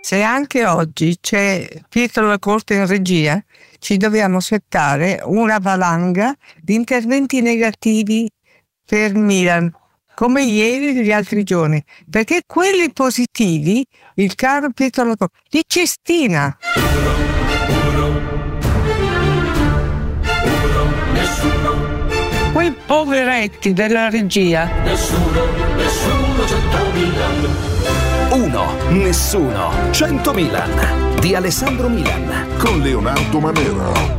Se anche oggi c'è Pietro La Corte in regia, ci dobbiamo aspettare una valanga di interventi negativi per Milan, come ieri e gli altri giorni, perché quelli positivi, il caro Pietro La Corte, di Cestina. Quei poveretti della regia. Nessuno 100 Milan. 1, nessuno 100 Milan di Alessandro Milan con Leonardo Manera.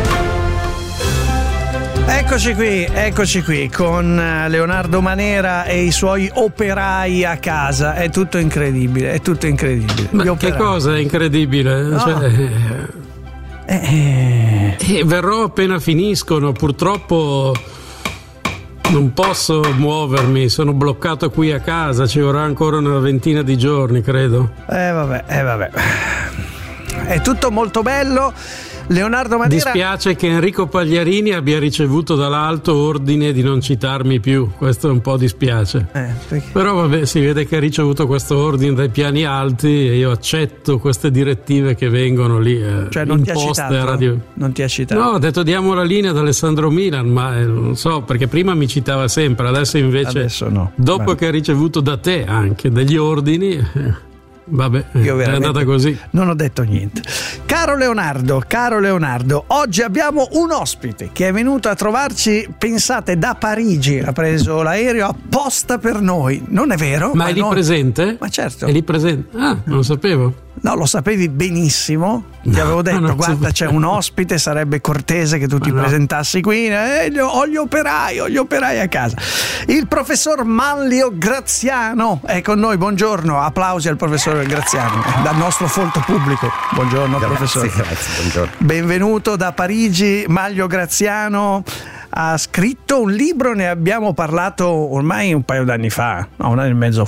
Eccoci qui con Leonardo Manera e i suoi operai a casa. È tutto incredibile. Ma che cosa è incredibile? No. Verrò appena finiscono, purtroppo non posso muovermi, sono bloccato qui a casa, ci vorrà ancora una ventina di giorni, credo. Vabbè. È tutto molto bello. Leonardo Manera. Dispiace che Enrico Pagliarini abbia ricevuto dall'alto ordine di non citarmi più, questo un po' dispiace. Però vabbè, si vede che ha ricevuto questo ordine dai piani alti e io accetto queste direttive che vengono lì cioè non imposte a radio. Non ti ha citato? No, ho detto diamo la linea ad Alessandro Milan, ma non so, perché prima mi citava sempre, adesso invece no. Dopo che ha ricevuto da te anche degli ordini vabbè, è andata così. Non ho detto niente. Caro Leonardo, oggi abbiamo un ospite che è venuto a trovarci, pensate, da Parigi, ha preso l'aereo apposta per noi. Non è vero? Ma è lì presente? Ma certo. È lì presente? Ah, non lo sapevo. No, lo sapevi benissimo. Ti avevo detto, guarda, c'è un ospite, sarebbe cortese che tu ti presentassi qui. Ho gli operai a casa. Il professor Manlio Graziano è con noi. Buongiorno, applausi al professor Graziano dal nostro folto pubblico. Buongiorno, professore. Grazie, buongiorno. Benvenuto da Parigi. Manlio Graziano ha scritto un libro, ne abbiamo parlato ormai un paio d'anni fa, no, un anno e mezzo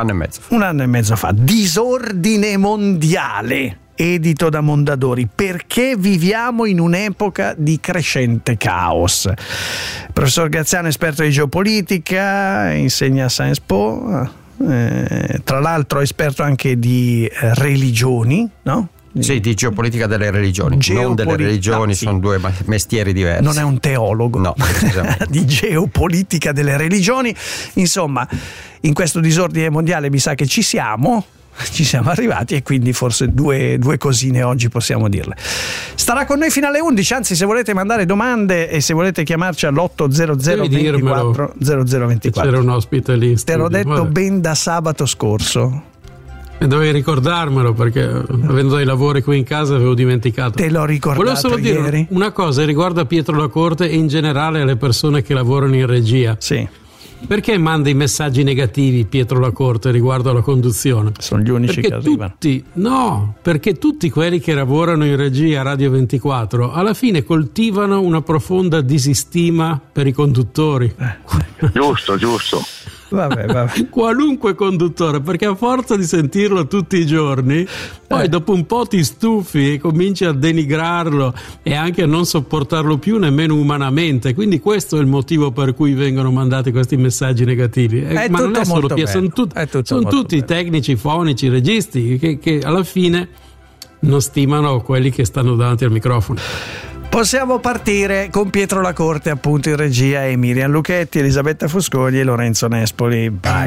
fa. Disordine mondiale, edito da Mondadori. Perché viviamo in un'epoca di crescente caos? Il professor Graziano è esperto di geopolitica, insegna a Sciences Po, tra l'altro è esperto anche di religioni, no? Sì, di geopolitica delle religioni, non delle religioni, sì. Sono due mestieri diversi. Non è un teologo, no, precisamente. Di geopolitica delle religioni. Insomma, in questo disordine mondiale mi sa che ci siamo arrivati e quindi forse due cosine oggi possiamo dirle. Starà con noi fino alle 11, anzi se volete mandare domande e se volete chiamarci all'800 24 0024. C'era un ospite lì. Te l'ho detto ben da sabato scorso. E dovevi ricordarmelo perché avendo dei lavori qui in casa avevo dimenticato. Te l'ho ricordato. Volevo solo dire una cosa riguardo a Pietro La Corte e in generale alle persone che lavorano in regia. Sì. Perché manda i messaggi negativi Pietro La Corte riguardo alla conduzione? Sono gli unici che arrivano. Perché tutti quelli che lavorano in regia a Radio 24 alla fine coltivano una profonda disistima per i conduttori. Giusto. Vabbè. Qualunque conduttore, perché a forza di sentirlo tutti i giorni poi dopo un po' ti stufi e cominci a denigrarlo e anche a non sopportarlo più nemmeno umanamente, quindi questo è il motivo per cui vengono mandati questi messaggi negativi. Ma non è solo sono tutti tecnici, fonici, registi che alla fine non stimano quelli che stanno davanti al microfono. Possiamo partire con Pietro La Corte, appunto in regia, e Miriam Lucchetti, Elisabetta Fuscogli e Lorenzo Nespoli. Bye.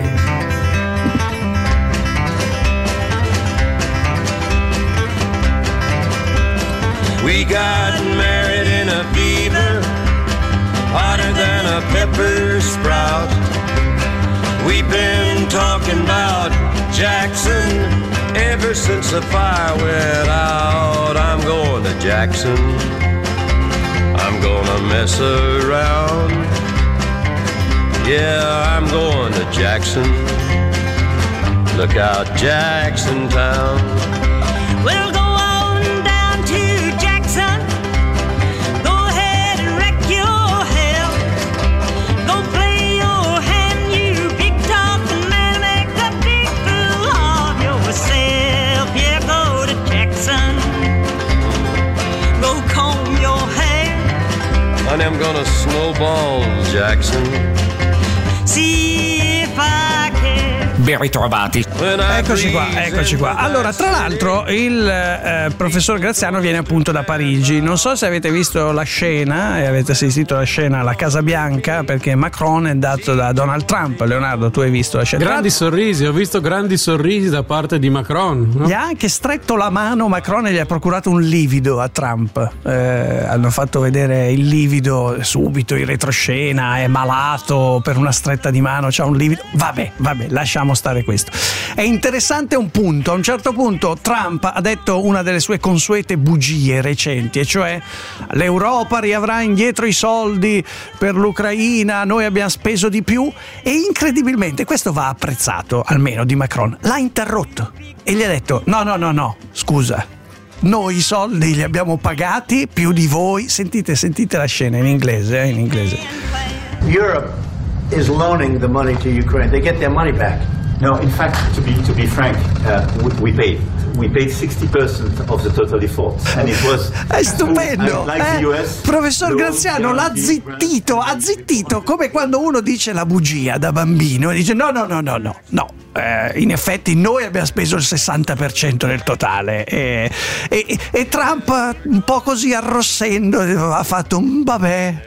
We got married in a fever, hotter than a pepper sprout. We've been talking about Jackson ever since the fire went out. I'm going to Jackson, I'm gonna mess around. Yeah, I'm going to Jackson. Look out, Jackson Town. We'll go on down to Jackson. Go ahead and wreck your hell. Go play your hand, you big talking man. Make a big fool of yourself. Yeah, go to Jackson. Go comb your hair. Honey, I'm gonna snowball Jackson. See if I can. ben ritrovati. Eccoci qua. Allora, tra l'altro, il professor Graziano viene appunto da Parigi. Non so se avete visto la scena e avete assistito alla scena alla Casa Bianca, perché Macron è andato da Donald Trump. Leonardo, tu hai visto la scena? Grandi sorrisi, ho visto grandi sorrisi da parte di Macron, no? Gli ha anche stretto la mano Macron e gli ha procurato un livido a Trump. Hanno fatto vedere il livido subito in retroscena, è malato per una stretta di mano, c'ha un livido. Vabbè, lasciamo stare questo. È interessante un punto. A un certo punto Trump ha detto una delle sue consuete bugie recenti, e cioè l'Europa riavrà indietro i soldi per l'Ucraina, noi abbiamo speso di più, e incredibilmente questo va apprezzato, almeno di Macron. L'ha interrotto e gli ha detto no, scusa, noi i soldi li abbiamo pagati più di voi. Sentite la scena in inglese. Europe is loaning the money to Ukraine. They get their money back. No, in fact, to be frank, we paid 60% of the total default, and it was. È stupendo. Like the US, Professor Graziano l'ha zittito, come quando uno dice la bugia da bambino e dice no. In effetti noi abbiamo speso il 60% del totale, e Trump, un po' così arrossendo, ha fatto un vabbè,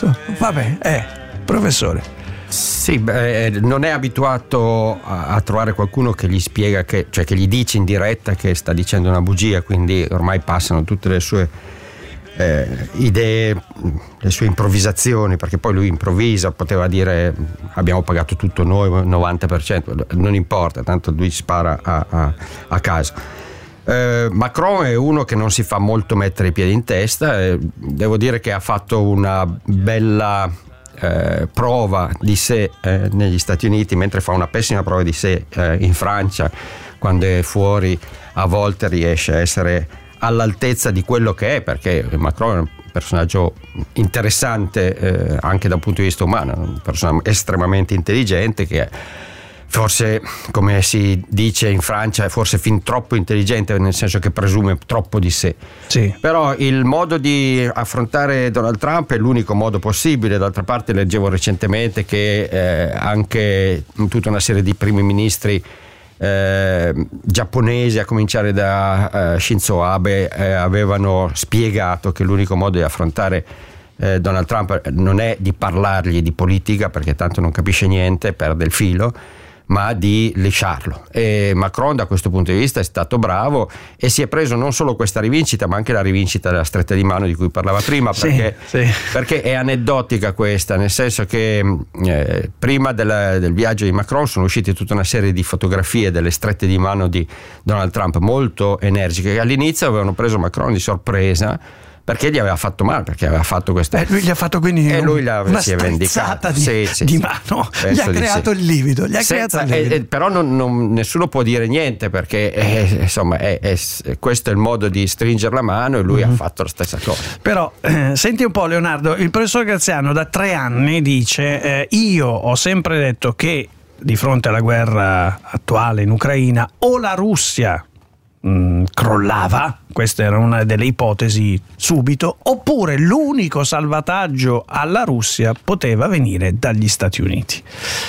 professore. Sì, non è abituato a trovare qualcuno che gli spiega, che gli dice in diretta che sta dicendo una bugia, quindi ormai passano tutte le sue idee, le sue improvvisazioni, perché poi lui improvvisa, poteva dire abbiamo pagato tutto noi, 90%, non importa, tanto lui spara a caso. Macron è uno che non si fa molto mettere i piedi in testa, devo dire che ha fatto una bella prova di sé negli Stati Uniti, mentre fa una pessima prova di sé in Francia. Quando è fuori a volte riesce a essere all'altezza di quello che è, perché Macron è un personaggio interessante anche dal punto di vista umano, una persona estremamente intelligente, che forse, come si dice in Francia, è forse fin troppo intelligente, nel senso che presume troppo di sé. Sì. Però il modo di affrontare Donald Trump è l'unico modo possibile. D'altra parte leggevo recentemente che anche tutta una serie di primi ministri giapponesi, a cominciare da Shinzo Abe, avevano spiegato che l'unico modo di affrontare Donald Trump non è di parlargli di politica, perché tanto non capisce niente, perde il filo, ma di lisciarlo. E Macron da questo punto di vista è stato bravo e si è preso non solo questa rivincita, ma anche la rivincita della stretta di mano di cui parlava prima, perché è aneddotica questa, nel senso che prima del viaggio di Macron sono uscite tutta una serie di fotografie delle strette di mano di Donald Trump molto energiche, che all'inizio avevano preso Macron di sorpresa, perché gli aveva fatto male, perché aveva fatto questa. Lui gli ha fatto quindi una si è vendicato di mano, gli ha creato il livido, però nessuno può dire niente, perché insomma questo è il modo di stringere la mano, e lui ha fatto la stessa cosa. Però senti un po', Leonardo, il professor Graziano da 3 anni dice io ho sempre detto che di fronte alla guerra attuale in Ucraina o la Russia crollava, questa era una delle ipotesi subito, oppure l'unico salvataggio alla Russia poteva venire dagli Stati Uniti.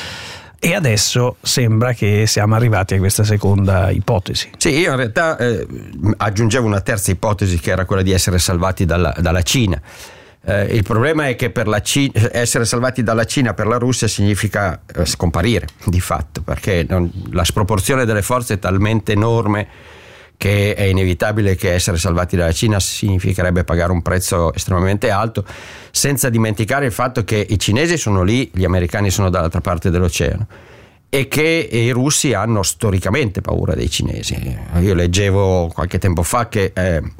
E adesso sembra che siamo arrivati a questa seconda ipotesi. Sì, io in realtà aggiungevo una terza ipotesi, che era quella di essere salvati dalla Cina. Il problema è che per essere salvati dalla Cina per la Russia significa scomparire di fatto, perché la sproporzione delle forze è talmente enorme che è inevitabile che essere salvati dalla Cina significherebbe pagare un prezzo estremamente alto, senza dimenticare il fatto che i cinesi sono lì, gli americani sono dall'altra parte dell'oceano, e che i russi hanno storicamente paura dei cinesi. Io leggevo qualche tempo fa che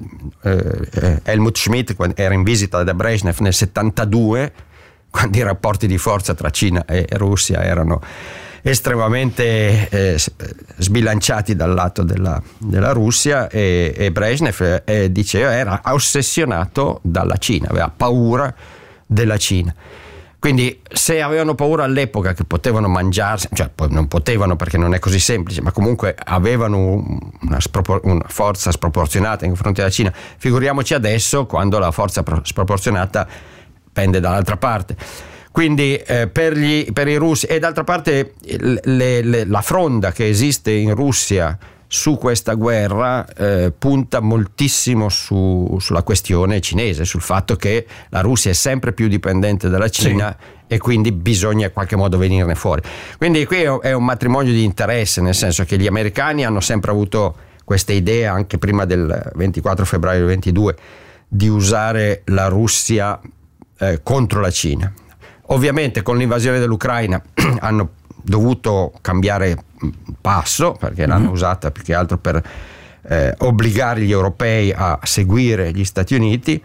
Helmut Schmidt, quando era in visita da Brezhnev nel 72, quando i rapporti di forza tra Cina e Russia erano estremamente sbilanciati dal lato della Russia, e Brezhnev diceva era ossessionato dalla Cina, aveva paura della Cina. Quindi se avevano paura all'epoca che potevano mangiarsi, cioè poi non potevano perché non è così semplice, ma comunque avevano una forza sproporzionata in confronto alla Cina, figuriamoci adesso quando la forza sproporzionata pende dall'altra parte. Quindi per i russi, e d'altra parte la fronda che esiste in Russia su questa guerra punta moltissimo sulla questione cinese, sul fatto che la Russia è sempre più dipendente dalla Cina, sì, e quindi bisogna in qualche modo venirne fuori. Quindi qui è un matrimonio di interesse, nel senso che gli americani hanno sempre avuto questa idea, anche prima del 24 febbraio 22, di usare la Russia contro la Cina. Ovviamente con l'invasione dell'Ucraina hanno dovuto cambiare passo, perché l'hanno usata più che altro per obbligare gli europei a seguire gli Stati Uniti,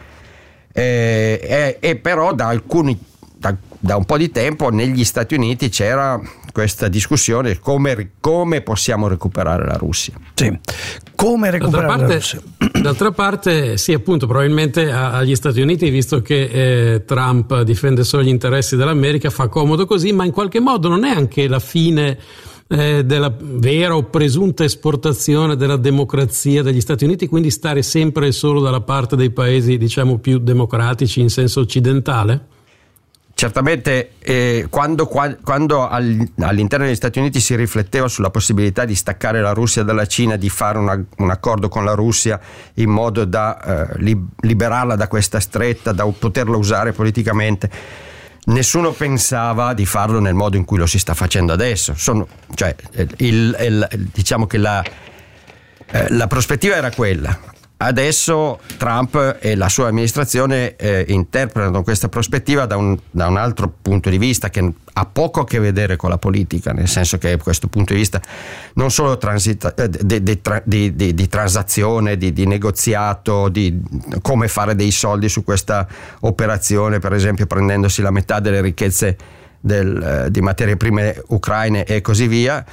e però da un po' di tempo negli Stati Uniti c'era questa discussione come possiamo recuperare la Russia. Sì. Come recuperare la Russia? D'altra parte, sì, appunto, probabilmente agli Stati Uniti, visto che Trump difende solo gli interessi dell'America, fa comodo così, ma in qualche modo non è anche la fine della vera o presunta esportazione della democrazia degli Stati Uniti, quindi stare sempre e solo dalla parte dei paesi, diciamo, più democratici in senso occidentale? Certamente quando all'interno degli Stati Uniti si rifletteva sulla possibilità di staccare la Russia dalla Cina, di fare un accordo con la Russia in modo da liberarla da questa stretta, da poterla usare politicamente, nessuno pensava di farlo nel modo in cui lo si sta facendo adesso. Diciamo che la prospettiva era quella. Adesso Trump e la sua amministrazione interpretano questa prospettiva da un altro punto di vista, che ha poco a che vedere con la politica, nel senso che questo punto di vista non solo di transazione, di negoziato, di come fare dei soldi su questa operazione, per esempio prendendosi la metà delle ricchezze di materie prime ucraine e così via,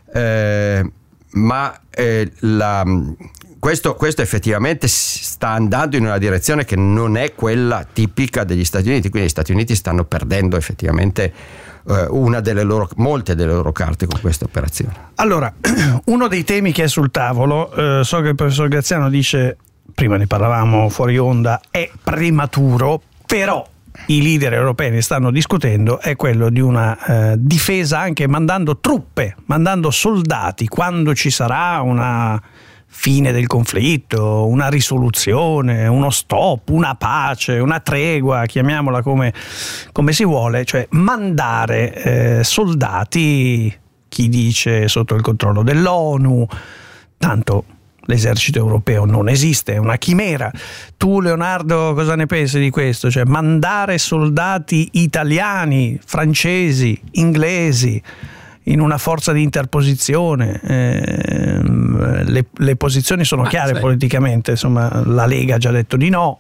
ma questo effettivamente sta andando in una direzione che non è quella tipica degli Stati Uniti, quindi gli Stati Uniti stanno perdendo effettivamente molte delle loro carte con questa operazione. Allora, uno dei temi che è sul tavolo, so che il professor Graziano dice, prima ne parlavamo fuori onda, è prematuro, però i leader europei ne stanno discutendo, è quello di una difesa, anche mandando truppe, mandando soldati, quando ci sarà una fine del conflitto, una risoluzione, uno stop, una pace, una tregua, chiamiamola come si vuole, cioè mandare soldati, chi dice sotto il controllo dell'ONU, tanto l'esercito europeo non esiste, è una chimera. Tu, Leonardo, cosa ne pensi di questo? Cioè mandare soldati italiani, francesi, inglesi in una forza di interposizione, le posizioni sono chiare politicamente, insomma la Lega ha già detto di no.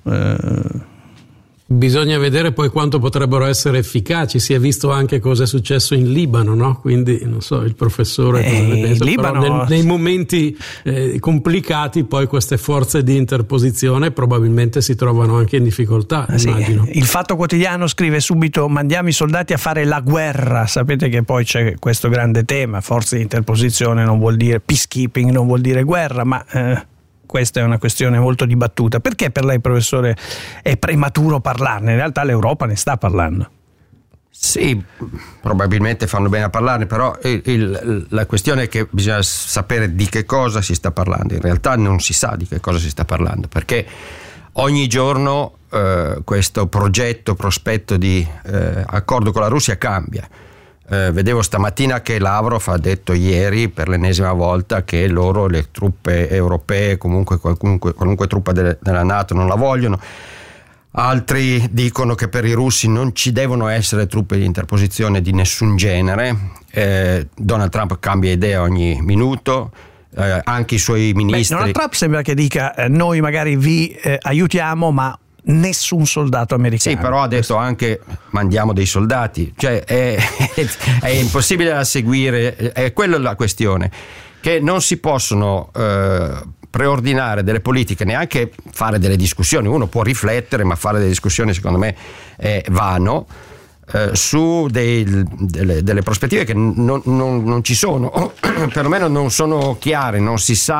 Bisogna vedere poi quanto potrebbero essere efficaci. Si è visto anche cosa è successo in Libano, no? Quindi non so, il professore cosa ne pensa, però nei momenti complicati poi queste forze di interposizione probabilmente si trovano anche in difficoltà, immagino. Sì. Il Fatto Quotidiano scrive subito: mandiamo i soldati a fare la guerra. Sapete che poi c'è questo grande tema, forze di interposizione non vuol dire peacekeeping, non vuol dire guerra, ma questa è una questione molto dibattuta. Perché per lei, professore, è prematuro parlarne? In realtà l'Europa ne sta parlando. Sì, probabilmente fanno bene a parlarne, però la questione è che bisogna sapere di che cosa si sta parlando. In realtà non si sa di che cosa si sta parlando, perché ogni giorno questo prospetto di accordo con la Russia cambia. Vedevo stamattina che Lavrov ha detto ieri per l'ennesima volta che le truppe europee, comunque qualunque truppa della NATO non la vogliono. Altri dicono che per i russi non ci devono essere truppe di interposizione di nessun genere. Donald Trump cambia idea ogni minuto. Anche i suoi ministri. Donald Trump sembra che dica noi magari vi aiutiamo, ma nessun soldato americano. Sì, però ha detto anche mandiamo dei soldati, cioè è impossibile da seguire. È quella la questione, che non si possono preordinare delle politiche, neanche fare delle discussioni. Uno può riflettere, ma fare delle discussioni secondo me è vano, su delle prospettive che non ci sono, o perlomeno non sono chiare, non si sa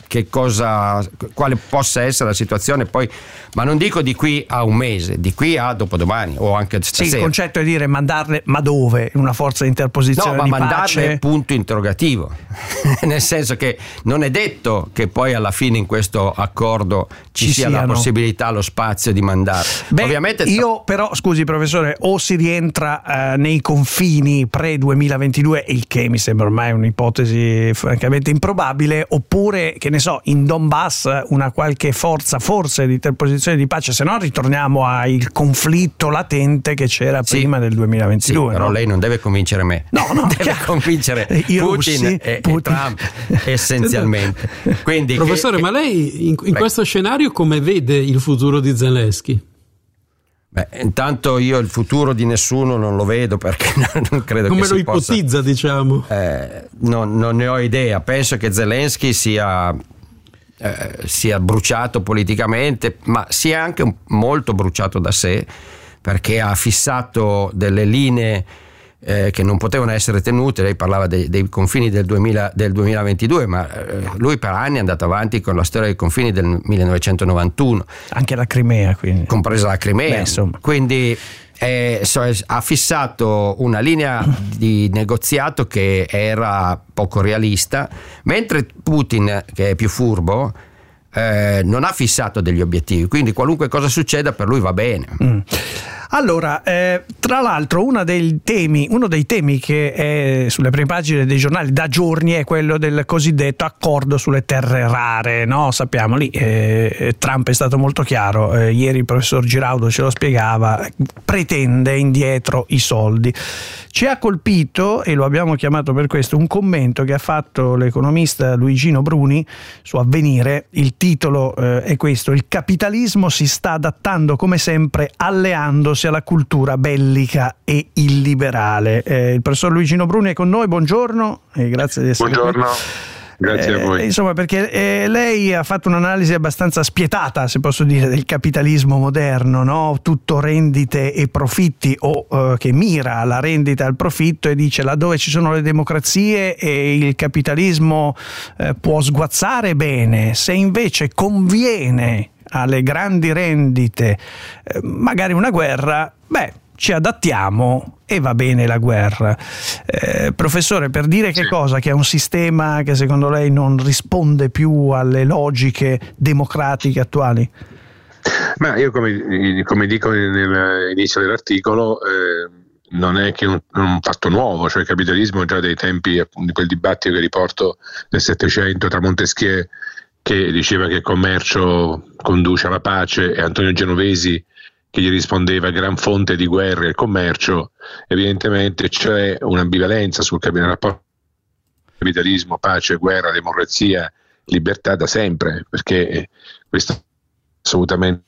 quale possa essere la situazione poi, ma non dico di qui a un mese, di qui a dopodomani o anche stasera. Sì, il concetto è dire mandarle, ma dove? Una forza di interposizione di mandarle pace? Punto interrogativo. Nel senso che non è detto che poi alla fine in questo accordo ci sia la possibilità, lo spazio di mandare. Ovviamente però, scusi professore, o si rientra nei confini pre-2022, il che mi sembra ormai un'ipotesi francamente improbabile, oppure, che ne so, in Donbass una qualche forza forse di interposizione di pace, se no ritorniamo al conflitto latente che c'era prima del 2022. Sì, però lei non deve convincere me, deve convincere Putin e Trump essenzialmente. Quindi, professore, ma lei in questo scenario come vede il futuro di Zelensky? Intanto io il futuro di nessuno non lo vedo, perché non credo come che lo ipotizza, diciamo. Non ne ho idea. Penso che Zelensky sia bruciato politicamente, ma sia anche molto bruciato da sé, perché ha fissato delle linee che non potevano essere tenute. Lei parlava dei confini del 2022, ma lui per anni è andato avanti con la storia dei confini del 1991, anche la Crimea, quindi compresa la Crimea, quindi ha fissato una linea di negoziato che era poco realista, mentre Putin, che è più furbo, non ha fissato degli obiettivi, quindi qualunque cosa succeda per lui va bene. Allora, tra l'altro uno dei temi che è sulle prime pagine dei giornali da giorni è quello del cosiddetto accordo sulle terre rare, no? Sappiamo lì, Trump è stato molto chiaro, ieri il professor Giraudo ce lo spiegava, pretende indietro i soldi. Ci ha colpito, e lo abbiamo chiamato per questo, un commento che ha fatto l'economista Luigino Bruni su Avvenire. Il titolo è questo: il capitalismo si sta adattando come sempre, alleandosi alla cultura bellica e illiberale. Il professor Luigino Bruni è con noi, buongiorno e grazie di essere qui. Grazie a voi. Insomma, perché lei ha fatto un'analisi abbastanza spietata, se posso dire, del capitalismo moderno, no? Tutto rendite e profitti, o che mira alla rendita e al profitto, e dice laddove ci sono le democrazie e il capitalismo può sguazzare bene, se invece conviene alle grandi rendite magari una guerra, ci adattiamo e va bene la guerra. Professore, per dire che cosa? Che è un sistema che secondo lei non risponde più alle logiche democratiche attuali? Ma io come dico nell'inizio dell'articolo, non è che un fatto nuovo, cioè il capitalismo già dai tempi di quel dibattito che riporto nel Settecento tra Montesquieu, che diceva che il commercio conduce alla pace, e Antonio Genovesi che gli rispondeva gran fonte di guerra e il commercio. Evidentemente c'è un'ambivalenza sul rapporto capitalismo, pace, guerra, democrazia, libertà da sempre, perché questo è assolutamente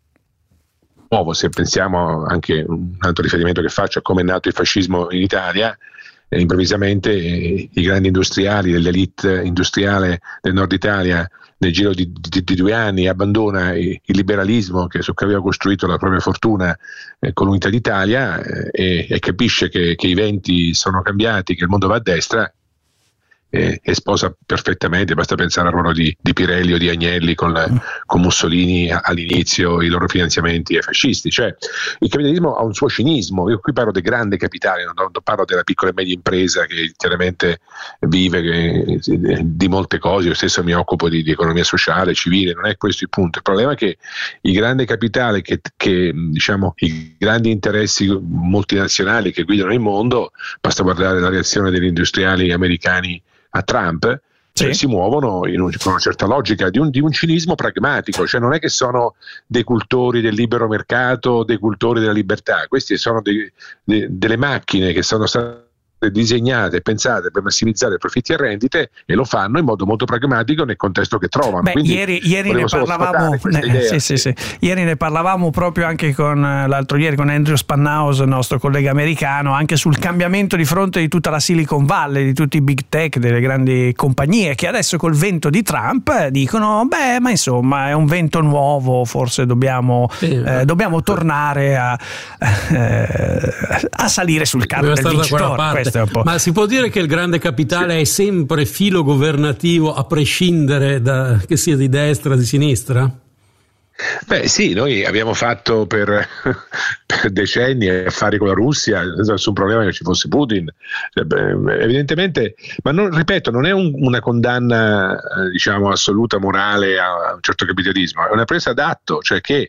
nuovo. Se pensiamo, anche un altro riferimento che faccio a come è nato il fascismo in Italia, improvvisamente i grandi industriali dell'elite industriale del nord Italia nel giro di 2 anni abbandona il liberalismo su cui aveva costruito la propria fortuna con l'unità d'Italia, e capisce che i venti sono cambiati, che il mondo va a destra, e sposa perfettamente. Basta pensare al ruolo di Pirelli o di Agnelli con Mussolini all'inizio, i loro finanziamenti ai fascisti. Cioè il capitalismo ha un suo cinismo. Io qui parlo del grande capitale, non parlo della piccola e media impresa che chiaramente vive di molte cose. Io stesso mi occupo di economia sociale, civile, non è questo il punto. Il problema è che il grande capitale, che diciamo i grandi interessi multinazionali che guidano il mondo, basta guardare la reazione degli industriali americani a Trump, si muovono con una certa logica di un cinismo pragmatico, cioè non è che sono dei cultori del libero mercato, dei cultori della libertà. Questi sono delle macchine che sono state disegnate e pensate per massimizzare profitti e rendite, e lo fanno in modo molto pragmatico nel contesto che trovano. Ieri ne parlavamo, ieri ne parlavamo proprio anche l'altro ieri con Andrew Spanhaus, il nostro collega americano, anche sul cambiamento di fronte di tutta la Silicon Valley, di tutti i big tech, delle grandi compagnie, che adesso col vento di Trump dicono ma insomma è un vento nuovo, forse dobbiamo tornare a salire sul carro del vincitore. Questo è un po'. Ma si può dire che il grande capitale è sempre filo governativo a prescindere da che sia di destra o di sinistra? Beh sì, noi abbiamo fatto per decenni affari con la Russia, nessun problema che ci fosse Putin, evidentemente, ma ripeto, non è una condanna diciamo assoluta morale a un certo capitalismo, è una presa d'atto, cioè che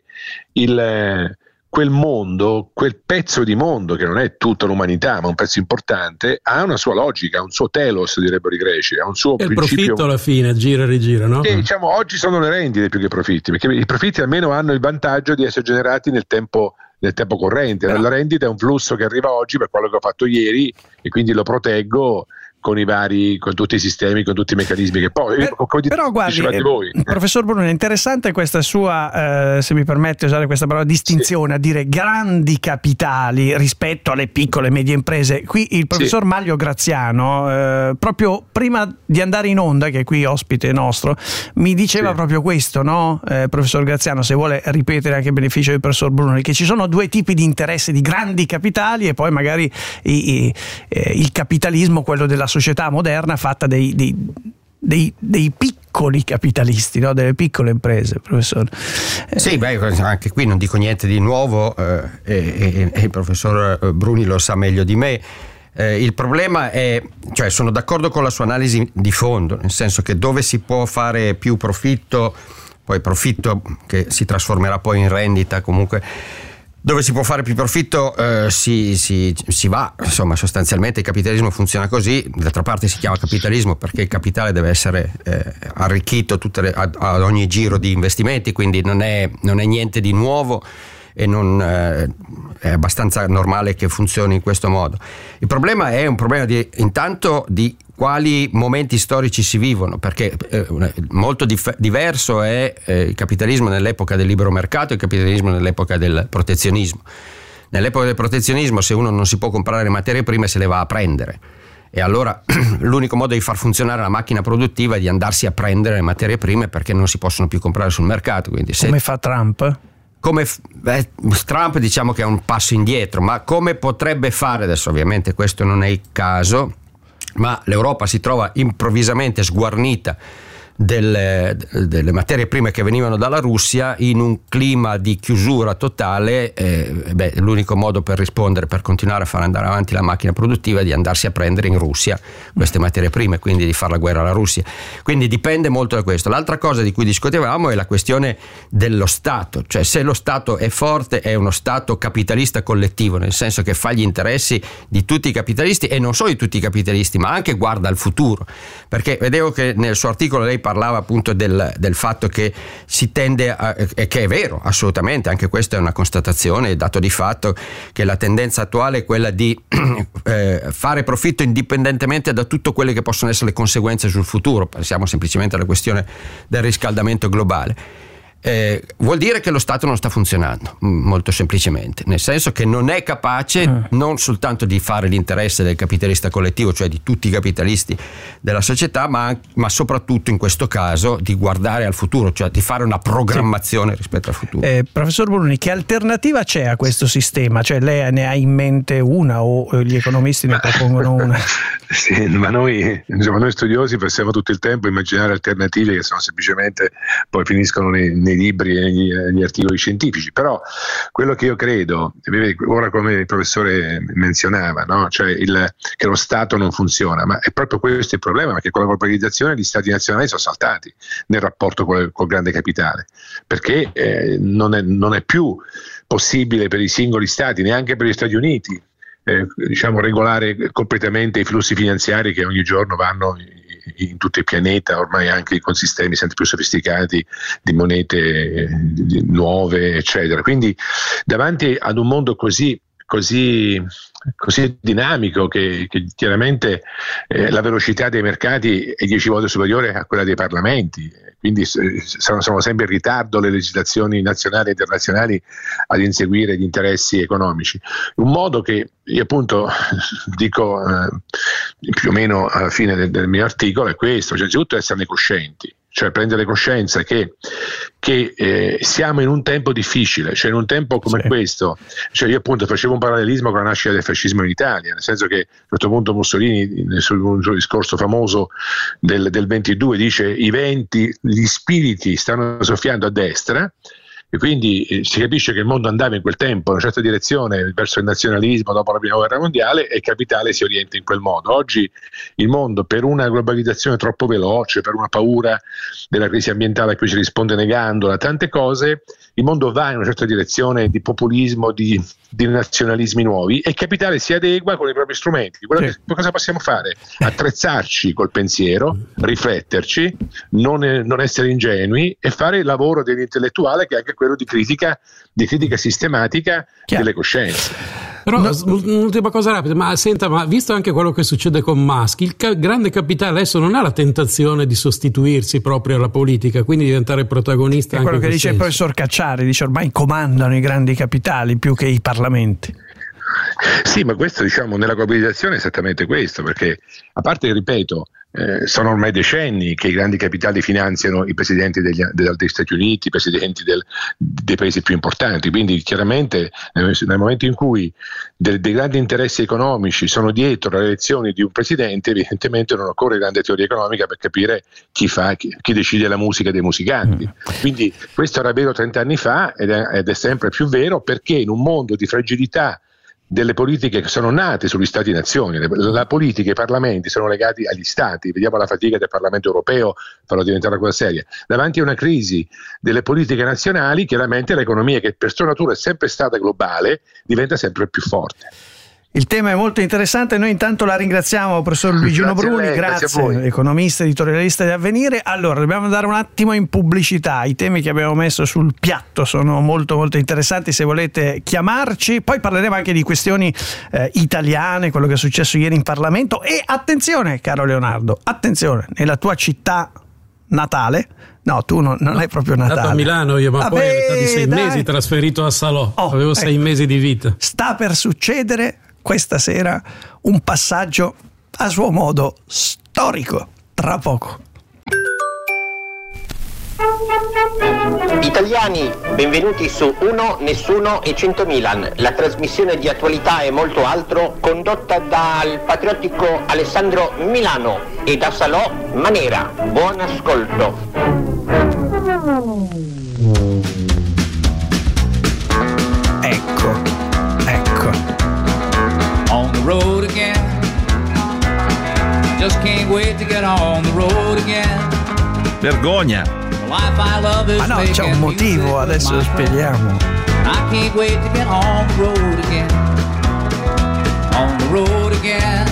quel mondo, quel pezzo di mondo che non è tutta l'umanità ma un pezzo importante, ha una sua logica, ha un suo telos, direbbero i greci, ha un suo è principio. Il profitto alla fine, gira e rigira, no? E diciamo oggi sono le rendite più che i profitti, perché i profitti almeno hanno il vantaggio di essere generati nel tempo corrente. La rendita è un flusso che arriva oggi per quello che ho fatto ieri e quindi lo proteggo con tutti i sistemi, con tutti i meccanismi che poi però guardi, voi. Professor Bruni, è interessante questa sua, se mi permette usare questa parola, distinzione, a dire grandi capitali rispetto alle piccole e medie imprese. Qui il professor Maglio Graziano, proprio prima di andare in onda, che è qui ospite nostro, mi diceva proprio questo, no? Professor Graziano, se vuole ripetere anche a beneficio del professor Bruni, che ci sono due tipi di interessi, di grandi capitali e poi magari il capitalismo, quello della società moderna fatta dei piccoli capitalisti, no? Delle piccole imprese, professore. Sì, anche qui non dico niente di nuovo e il professor Bruni lo sa meglio di me. Il problema è, cioè sono d'accordo con la sua analisi di fondo, nel senso che dove si può fare più profitto, poi profitto che si trasformerà poi in rendita, comunque dove si può fare più profitto si va, insomma sostanzialmente il capitalismo funziona così. D'altra parte si chiama capitalismo perché il capitale deve essere arricchito ad ogni giro di investimenti, quindi non è niente di nuovo e è abbastanza normale che funzioni in questo modo. Il problema è un problema intanto di quali momenti storici si vivono, perché molto diverso è il capitalismo nell'epoca del libero mercato e il capitalismo nell'epoca del protezionismo. Nell'epoca del protezionismo, se uno non si può comprare le materie prime, se le va a prendere, e allora l'unico modo di far funzionare la macchina produttiva è di andarsi a prendere le materie prime perché non si possono più comprare sul mercato. Quindi come fa Trump? Trump diciamo che è un passo indietro, ma come potrebbe fare, adesso ovviamente questo non è il caso, ma l'Europa si trova improvvisamente sguarnita delle materie prime che venivano dalla Russia in un clima di chiusura totale. L'unico modo per rispondere, per continuare a far andare avanti la macchina produttiva, è di andarsi a prendere in Russia queste materie prime, quindi di fare la guerra alla Russia. Quindi dipende molto da questo. L'altra cosa di cui discutevamo è la questione dello Stato, cioè se lo Stato è forte è uno Stato capitalista collettivo, nel senso che fa gli interessi di tutti i capitalisti e non solo di tutti i capitalisti, ma anche guarda al futuro, perché vedevo che nel suo articolo lei parlava appunto del fatto che si tende e che è vero assolutamente, anche questa è una constatazione, dato di fatto, che la tendenza attuale è quella di fare profitto indipendentemente da tutte quelle che possono essere le conseguenze sul futuro. Pensiamo semplicemente alla questione del riscaldamento globale. Vuol dire che lo Stato non sta funzionando, molto semplicemente, nel senso che non è capace non soltanto di fare l'interesse del capitalista collettivo, cioè di tutti i capitalisti della società, ma soprattutto in questo caso di guardare al futuro, cioè di fare una programmazione rispetto al futuro. Professor Bruni, che alternativa c'è a questo sistema? Cioè lei ne ha in mente una o gli economisti ne propongono una? Sì, ma noi studiosi passiamo tutto il tempo a immaginare alternative che sono semplicemente poi finiscono nei libri e negli articoli scientifici. Però quello che io credo, ora come il professore menzionava, no? Cioè che lo Stato non funziona, ma è proprio questo il problema, perché con la globalizzazione gli Stati nazionali sono saltati nel rapporto col grande capitale, perché non è più possibile per i singoli Stati, neanche per gli Stati Uniti, regolare completamente i flussi finanziari che ogni giorno vanno in tutto il pianeta, ormai anche con sistemi sempre più sofisticati di monete nuove, eccetera. Quindi davanti ad un mondo così dinamico che chiaramente la velocità dei mercati è 10 volte superiore a quella dei parlamenti, quindi sono sempre in ritardo le legislazioni nazionali e internazionali ad inseguire gli interessi economici. Un modo che io appunto dico più o meno alla fine del mio articolo è questo, cioè innanzitutto esserne coscienti, cioè prendere coscienza che siamo in un tempo difficile, cioè in un tempo come questo, cioè io appunto facevo un parallelismo con la nascita del fascismo in Italia, nel senso che a un certo punto Mussolini nel suo discorso famoso del 22 dice gli spiriti stanno soffiando a destra, e quindi si capisce che il mondo andava in quel tempo in una certa direzione verso il nazionalismo dopo la prima guerra mondiale, e il capitale si orienta in quel modo. Oggi il mondo, per una globalizzazione troppo veloce, per una paura della crisi ambientale a cui si risponde negandola, tante cose, il mondo va in una certa direzione di populismo, di nazionalismi nuovi, e il capitale si adegua con i propri strumenti. Cosa possiamo fare? Attrezzarci col pensiero, rifletterci, non essere ingenui e fare il lavoro dell'intellettuale, che è anche quello di critica sistematica delle coscienze. Però un'ultima cosa rapida, ma visto anche quello che succede con Musk, il grande capitale adesso non ha la tentazione di sostituirsi proprio alla politica, quindi diventare protagonista. È quello anche che dice il professor Cacciari, dice ormai comandano i grandi capitali più che i parlamenti. Sì, ma questo, diciamo, nella globalizzazione è esattamente questo, perché a parte, ripeto, sono ormai decenni che i grandi capitali finanziano i presidenti degli Stati Uniti, i presidenti dei paesi più importanti, quindi chiaramente nel momento in cui dei grandi interessi economici sono dietro le elezioni di un presidente, evidentemente non occorre grande teoria economica per capire chi decide la musica dei musicanti. Quindi questo era vero 30 anni fa ed è sempre più vero, perché in un mondo di fragilità delle politiche che sono nate sugli Stati-nazioni, la politica e i parlamenti sono legati agli Stati, vediamo la fatica del Parlamento europeo, farlo diventare una cosa seria. Davanti a una crisi delle politiche nazionali, chiaramente l'economia, che per sua natura è sempre stata globale, diventa sempre più forte. Il tema è molto interessante, noi intanto la ringraziamo, professor Luigino Bruni, grazie, economista, editorialista di Avvenire. Allora, dobbiamo andare un attimo in pubblicità, i temi che abbiamo messo sul piatto sono molto molto interessanti, se volete chiamarci, poi parleremo anche di questioni italiane, quello che è successo ieri in Parlamento, e attenzione caro Leonardo, attenzione, nella tua città natale. No, tu non hai proprio Natale. Sono andato a Milano io, ma poi all'età di 6 mesi trasferito a Salò. Avevo 6 mesi di vita. Sta per succedere questa sera un passaggio a suo modo storico, tra poco. Italiani, benvenuti su Uno, Nessuno e 100 Milan, la trasmissione di attualità e molto altro condotta dal patriottico Alessandro Milano e da Salò Manera. Buon ascolto. Ecco. On the road again. Just can't wait to get on the road again. Vergogna. Ma no, c'è un motivo, adesso lo spieghiamo. I can't wait to get on the road again. On the road again.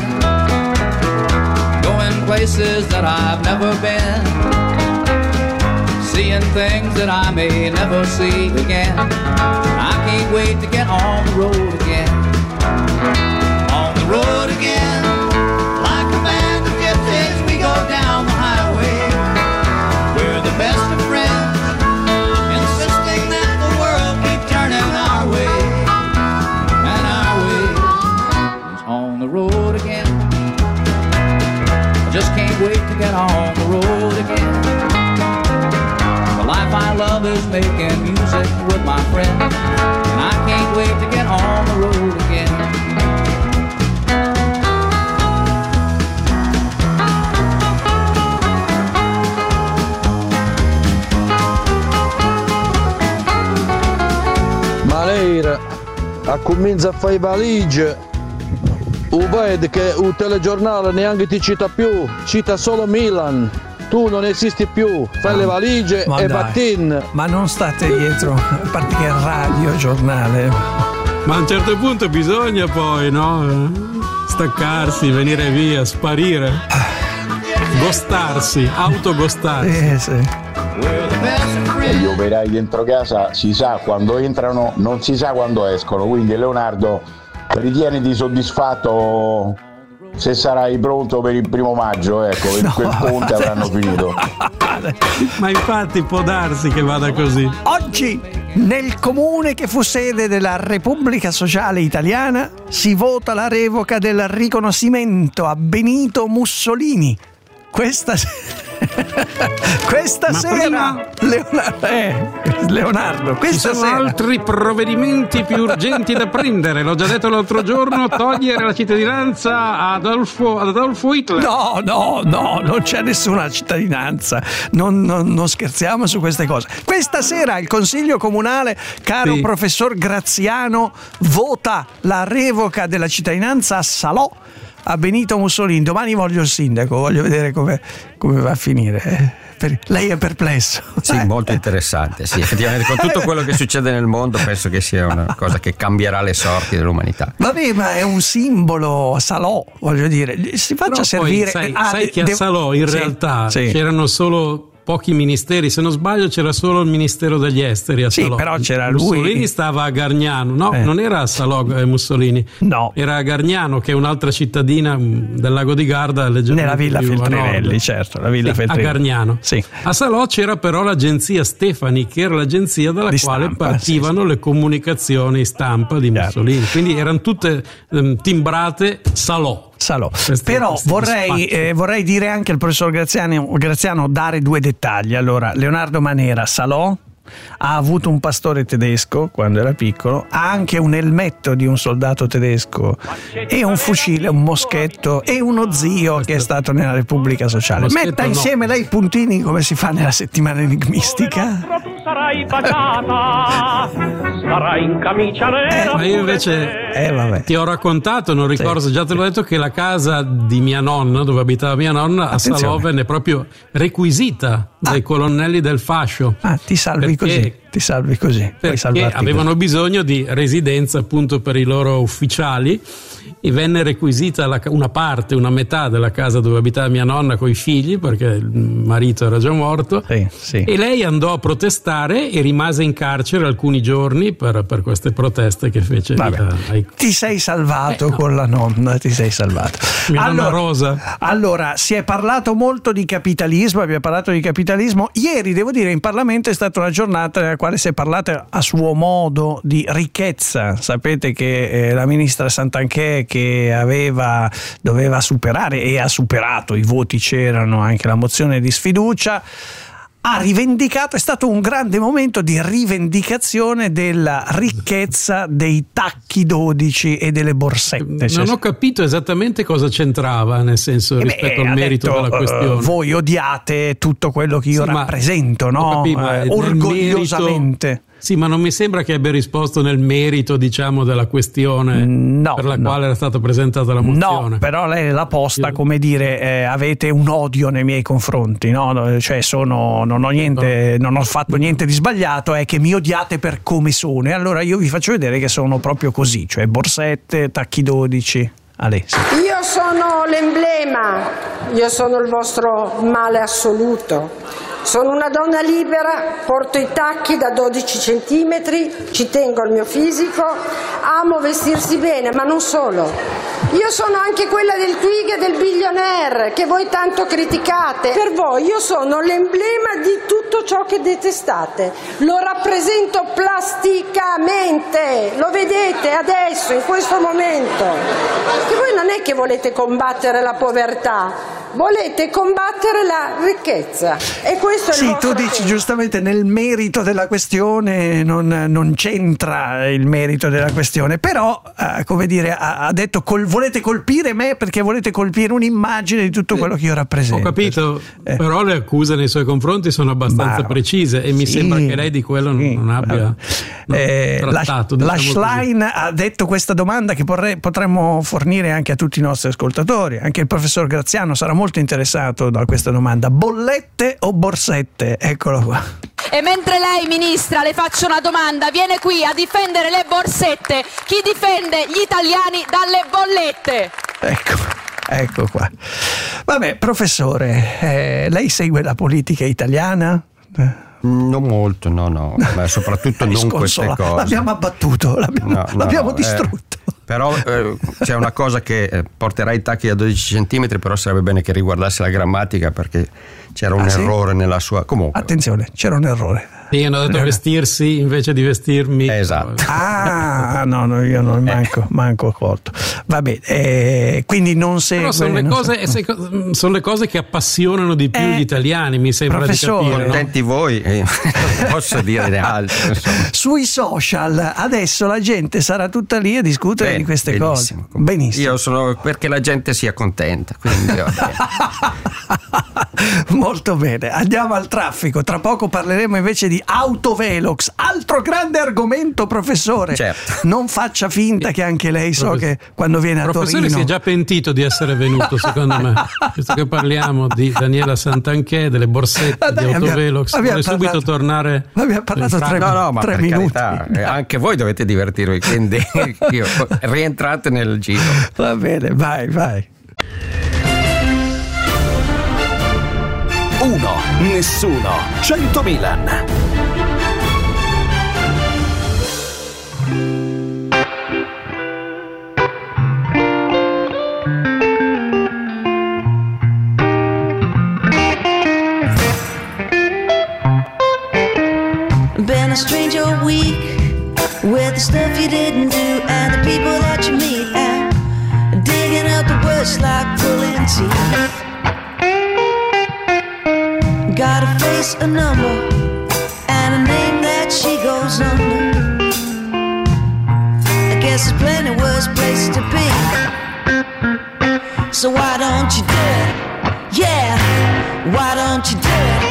Going places that I've never been. Seeing things that I may never see again. I can't wait to get on the road again. On the road again. Like a band of gypsies we go down the highway. We're the best of friends, insisting that the world keep turning our way. And our way is on the road again. I just can't wait to get on the road again. The life I love is making music with my friends, and I can't wait to get on the road again. Manera, a comincia a fare valigie, vedi che il telegiornale neanche ti cita più, cita solo Milan. Tu non esisti più, fai le valigie e battin. Ma non state dietro, a parte che è radio, giornale. Ma a un certo punto bisogna poi, no? Staccarsi, venire via, sparire. Gostarsi, autogostarsi. Sì. Gli operai dentro casa si sa quando entrano, non si sa quando escono, quindi Leonardo, ritieniti soddisfatto se sarai pronto per il 1° maggio, ecco, quel ponte avranno finito. Ma infatti può darsi che vada così. Oggi nel comune che fu sede della Repubblica Sociale Italiana si vota la revoca del riconoscimento a Benito Mussolini. Questa Questa sera Leonardo, questa ci sono sera altri provvedimenti più urgenti da prendere. L'ho già detto l'altro giorno, togliere la cittadinanza ad Adolfo Hitler. No, non c'è nessuna cittadinanza. Non scherziamo su queste cose. Questa sera il Consiglio Comunale, caro professor Graziano, vota la revoca della cittadinanza a Salò, a Benito Mussolini. Domani voglio il sindaco, voglio vedere come va a finire. Lei è perplesso. Sì, molto interessante. Sì, effettivamente con tutto quello che succede nel mondo penso che sia una cosa che cambierà le sorti dell'umanità. Vabbè, ma è un simbolo, Salò, voglio dire, si faccia servire. Sai che a Salò in realtà c'erano solo pochi ministeri, se non sbaglio c'era solo il Ministero degli Esteri a Salò. Sì, però c'era lui. Mussolini stava a Gargnano, non era a Salò Mussolini, era a Gargnano, che è un'altra cittadina del lago di Garda, nella Villa Feltrinelli, certo, la Villa Feltrinelli. A Gargnano. Sì. A Salò c'era però l'agenzia Stefani, che era l'agenzia dalla quale partivano le comunicazioni stampa di Mussolini, quindi erano tutte timbrate Salò. Però vorrei dire anche al professor Graziano dare due dettagli. Allora, Leonardo Manera, Salò, ha avuto un pastore tedesco quando era piccolo, ha anche un elmetto di un soldato tedesco e un fucile, un moschetto e uno zio che è stato nella Repubblica Sociale. Metta insieme lei i puntini come si fa nella settimana enigmistica. Sarai baciata, sarai in camicia nera. Ma io invece ti ho raccontato, non ricordo, già te l'ho detto, che la casa di mia nonna, dove abitava mia nonna, a Salò, venne proprio requisita dai colonnelli del fascio. Ti salvi così. Perché avevano bisogno di residenza appunto per i loro ufficiali, e venne requisita una metà della casa dove abitava mia nonna coi figli, perché il marito era già morto, e lei andò a protestare e rimase in carcere alcuni giorni per queste proteste che fece. Ti sei salvato con la nonna, ti sei salvato. Nonna Rosa. Allora, si è parlato molto di capitalismo, abbiamo parlato di capitalismo. Ieri, devo dire, in Parlamento è stata una giornata nella quale si è parlato a suo modo di ricchezza. Sapete che la ministra Santanchè, che doveva superare e ha superato, i voti c'erano, anche la mozione di sfiducia, ha rivendicato, è stato un grande momento di rivendicazione della ricchezza dei tacchi 12 e delle borsette. Non ho capito esattamente cosa c'entrava, nel senso, rispetto al merito della questione. Voi odiate tutto quello che io rappresento, no? Orgogliosamente. Sì, ma non mi sembra che abbia risposto nel merito, diciamo, della questione per la quale era stata presentata la mozione. No, però lei l'ha posta come dire avete un odio nei miei confronti, no? Cioè non ho fatto niente di sbagliato, è che mi odiate per come sono. E allora io vi faccio vedere che sono proprio così, cioè borsette, tacchi 12. Alessia. Io sono l'emblema, io sono il vostro male assoluto. Sono una donna libera, porto i tacchi da 12 centimetri, ci tengo al mio fisico, amo vestirsi bene, ma non solo. Io sono anche quella del Twig e del billionaire che voi tanto criticate. Per voi io sono l'emblema di tutto ciò che detestate. Lo rappresento plasticamente, lo vedete adesso, in questo momento. Che voi non è che volete combattere la povertà, volete combattere la ricchezza. E questo è il vostro tu dici giustamente, nel merito della questione non c'entra il merito della questione, però come dire, ha detto volete colpire me perché volete colpire un'immagine di tutto quello che io rappresento. Ho capito, però le accuse nei suoi confronti sono abbastanza precise e mi sembra che lei di quello non abbia trattato. La Schlein ha detto questa domanda che potremmo fornire anche a tutti i nostri ascoltatori, anche il professor Graziano sarà molto interessato da questa domanda: bollette o borsette? Eccolo qua. E mentre lei, ministra, le faccio una domanda, viene qui a difendere le borsette, chi difende gli italiani dalle bollette? Ecco qua. Vabbè, professore, lei segue la politica italiana? Non molto, no, ma soprattutto non queste cose. L'abbiamo abbattuto, l'abbiamo distrutto. Però c'è una cosa che porterà i tacchi da 12 cm, però sarebbe bene che riguardasse la grammatica, perché c'era un errore nella sua. Comunque. Attenzione, c'era un errore. Sì, hanno detto vestirsi invece di vestirmi. Esatto. No, io non manco colto. Va bene, quindi non segue. Però sono le cose che appassionano di più gli italiani, mi sembra di capire. Contenti voi, non posso dire altro. Sui social adesso la gente sarà tutta lì a discutere di queste cose. Benissimo. Io sono perché la gente sia contenta, quindi molto bene. Andiamo al traffico. Tra poco parleremo invece di autovelox, altro grande argomento, professore. Certo. Non faccia finta che anche lei che quando viene a Torino. Il professore si è già pentito di essere venuto, secondo me, visto che parliamo di Daniela Santanchè, delle borsette di autovelox. Vuole subito tornare. Abbiamo parlato 3 minuti. Carità, anche voi dovete divertirvi, quindi rientrate nel giro. Va bene, vai. 1, nessuno, 100 Milan. Been a stranger a week with the stuff you didn't do and the people that you meet and digging up the worst like pulling teeth. Got a face, a number, and a name that she goes under. I guess there's plenty worse place to be. So why don't you do it? Yeah, why don't you do it?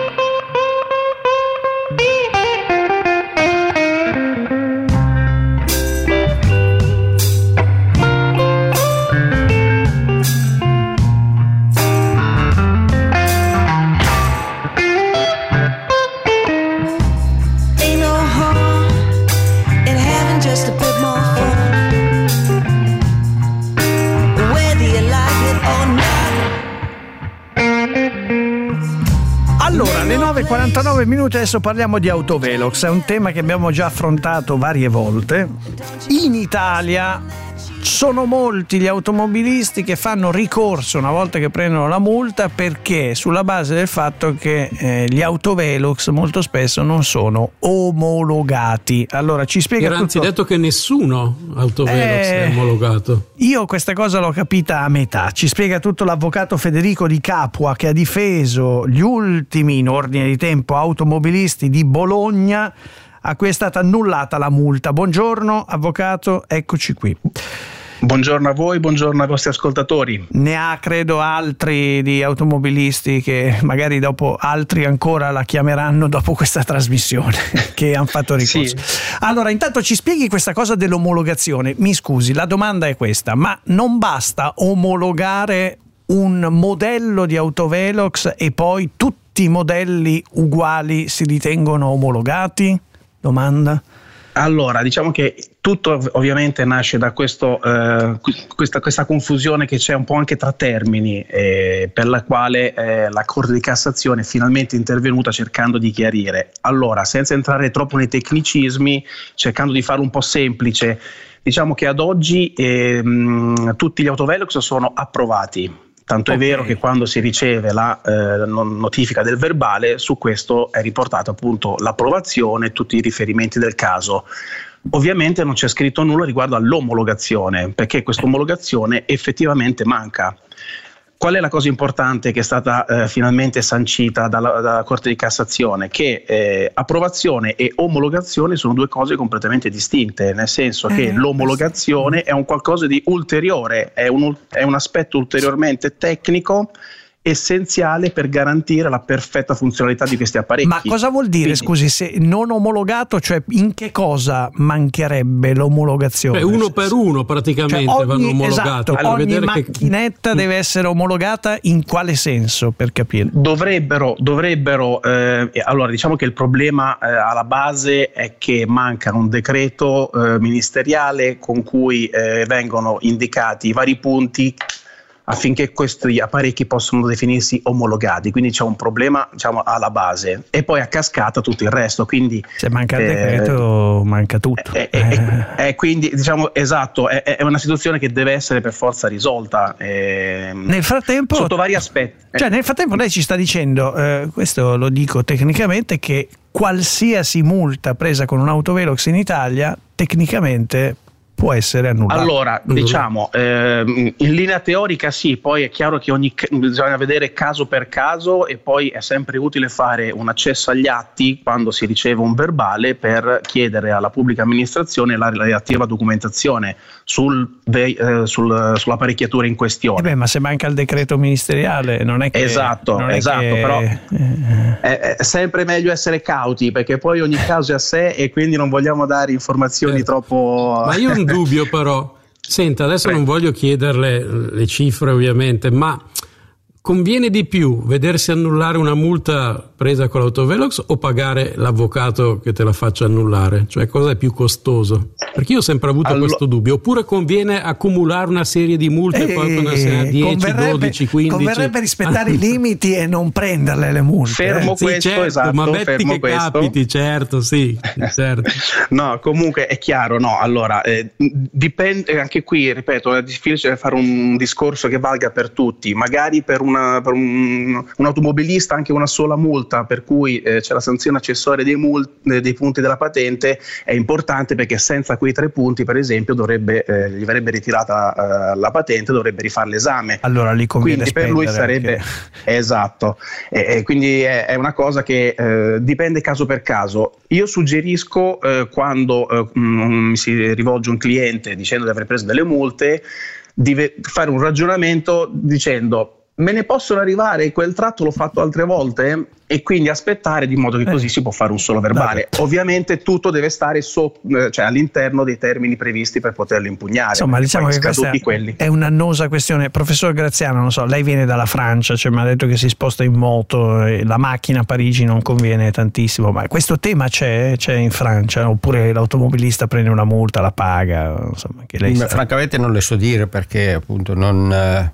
Allora, alle 9:49 minuti, adesso parliamo di autovelox. È un tema che abbiamo già affrontato varie volte. In Italia sono molti gli automobilisti che fanno ricorso una volta che prendono la multa, perché sulla base del fatto che gli autovelox molto spesso non sono omologati. Allora ci spiega tutto. Anzi, detto che nessuno autovelox è omologato. Io questa cosa l'ho capita a metà. Ci spiega tutto l'avvocato Federico Di Capua, che ha difeso gli ultimi in ordine di tempo automobilisti di Bologna a cui è stata annullata la multa. Buongiorno avvocato, eccoci qui. Buongiorno a voi, buongiorno ai vostri ascoltatori. Ne ha credo altri di automobilisti che magari dopo altri ancora la chiameranno dopo questa trasmissione che hanno fatto ricorso. Sì. Allora, intanto ci spieghi questa cosa dell'omologazione. Mi scusi, la domanda è questa: ma non basta omologare un modello di autovelox e poi tutti i modelli uguali si ritengono omologati? Domanda. Allora, diciamo che tutto ovviamente nasce da questa confusione che c'è un po' anche tra termini, per la quale la Corte di Cassazione è finalmente intervenuta cercando di chiarire. Allora, senza entrare troppo nei tecnicismi, cercando di farlo un po' semplice, diciamo che ad oggi tutti gli autovelox sono approvati. Tanto è vero che quando si riceve la notifica del verbale, su questo è riportata appunto l'approvazione e tutti i riferimenti del caso. Ovviamente non c'è scritto nulla riguardo all'omologazione, perché questa omologazione effettivamente manca. Qual è la cosa importante che è stata finalmente sancita dalla Corte di Cassazione? Che approvazione e omologazione sono due cose completamente distinte, nel senso che l'omologazione è un qualcosa di ulteriore, è un aspetto ulteriormente tecnico essenziale per garantire la perfetta funzionalità di questi apparecchi. Ma cosa vuol dire, scusi, se non omologato, cioè in che cosa mancherebbe l'omologazione? Uno per uno praticamente, cioè vanno omologati. Esatto, ogni macchinetta deve essere omologata in quale senso, per capire? Dovrebbero allora diciamo che il problema alla base è che manca un decreto ministeriale con cui vengono indicati i vari punti affinché questi apparecchi possano definirsi omologati, quindi c'è un problema, diciamo, alla base e poi a cascata tutto il resto, quindi se manca il decreto manca tutto. Quindi diciamo, esatto, è una situazione che deve essere per forza risolta nel frattempo, sotto vari aspetti. Cioè nel frattempo lei ci sta dicendo, questo lo dico tecnicamente, che qualsiasi multa presa con un autovelox in Italia tecnicamente può essere annullata. Allora, diciamo, in linea teorica sì, poi è chiaro che bisogna vedere caso per caso e poi è sempre utile fare un accesso agli atti quando si riceve un verbale per chiedere alla pubblica amministrazione la relativa documentazione sull'apparecchiatura in questione. Ma se manca il decreto ministeriale non è che... Esatto, però è sempre meglio essere cauti, perché poi ogni caso è a sé e quindi non vogliamo dare informazioni troppo... Ma io ho un dubbio però, senta, adesso non voglio chiederle le cifre ovviamente, ma conviene di più vedersi annullare una multa presa con l'autovelox o pagare l'avvocato che te la faccia annullare? Cioè cosa è più costoso? Perché io ho sempre avuto questo dubbio. Oppure conviene accumulare una serie di multe e poi quando se ne ha 10, 12, 15... Converrebbe rispettare i limiti e non prenderle le multe. Fermo questo, certo, esatto, ma metti che capiti, certo, sì, certo. No, comunque è chiaro, no, allora dipende, anche qui, ripeto, è difficile fare un discorso che valga per tutti, magari per un automobilista anche una sola multa per cui c'è la sanzione accessoria dei punti della patente è importante, perché senza quei 3 punti per esempio gli verrebbe ritirata la patente, dovrebbe rifare l'esame, allora lì conviene quindi per lui sarebbe esatto, quindi è una cosa che dipende caso per caso. Io suggerisco quando mi si rivolge un cliente dicendo di aver preso delle multe di fare un ragionamento dicendo: me ne possono arrivare, quel tratto l'ho fatto altre volte, e quindi aspettare, di modo che così si può fare un solo verbale. Ovviamente tutto deve stare cioè all'interno dei termini previsti per poterlo impugnare. Insomma, diciamo che questa è un'annosa questione. Professor Graziano, non so, lei viene dalla Francia, cioè mi ha detto che si sposta in moto, la macchina a Parigi non conviene tantissimo, ma questo tema c'è in Francia? Oppure l'automobilista prende una multa, la paga? Insomma, che lei francamente non le so dire, perché appunto non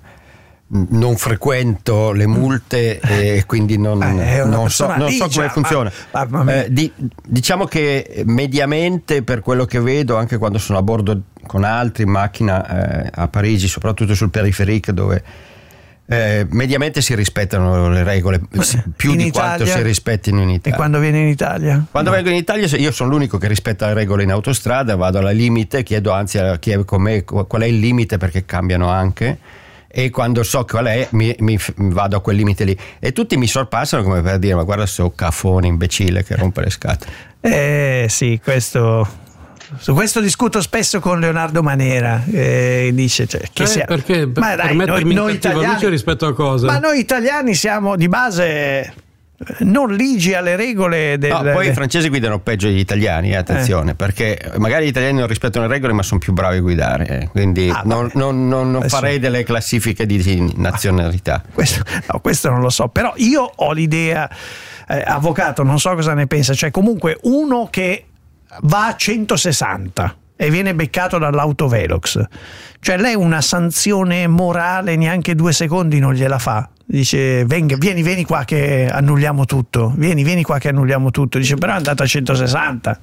frequento le multe e quindi non so come funziona. Diciamo che mediamente, per quello che vedo, anche quando sono a bordo con altri in macchina a Parigi, soprattutto sul Periférique, dove mediamente si rispettano le regole più in di Italia, quanto si rispettino in Italia. E quando viene in Italia? Quando vengo in Italia io sono l'unico che rispetta le regole in autostrada, vado alla limite, chiedo anzi a chi è con me qual è il limite, perché cambiano anche, e quando so qual è mi vado a quel limite lì, e tutti mi sorpassano come per dire: ma guarda sto caffone imbecille che rompe le scatole. Sì, su questo discuto spesso con Leonardo Manera, dice perché ma dai, per mettermi noi in cattiva italiani, luce rispetto a cosa? Ma noi italiani siamo di base non ligi alle regole poi i francesi guidano peggio degli italiani, attenzione, perché magari gli italiani non rispettano le regole ma sono più bravi a guidare, quindi non farei delle classifiche di nazionalità. Questo non lo so, però io ho l'idea, avvocato, non so cosa ne pensa, cioè comunque uno che va a 160 e viene beccato dall'autovelox, cioè lei una sanzione morale neanche 2 secondi non gliela fa? Dice: vieni qua che annulliamo tutto, vieni qua che annulliamo tutto. Dice: però è andato a 160.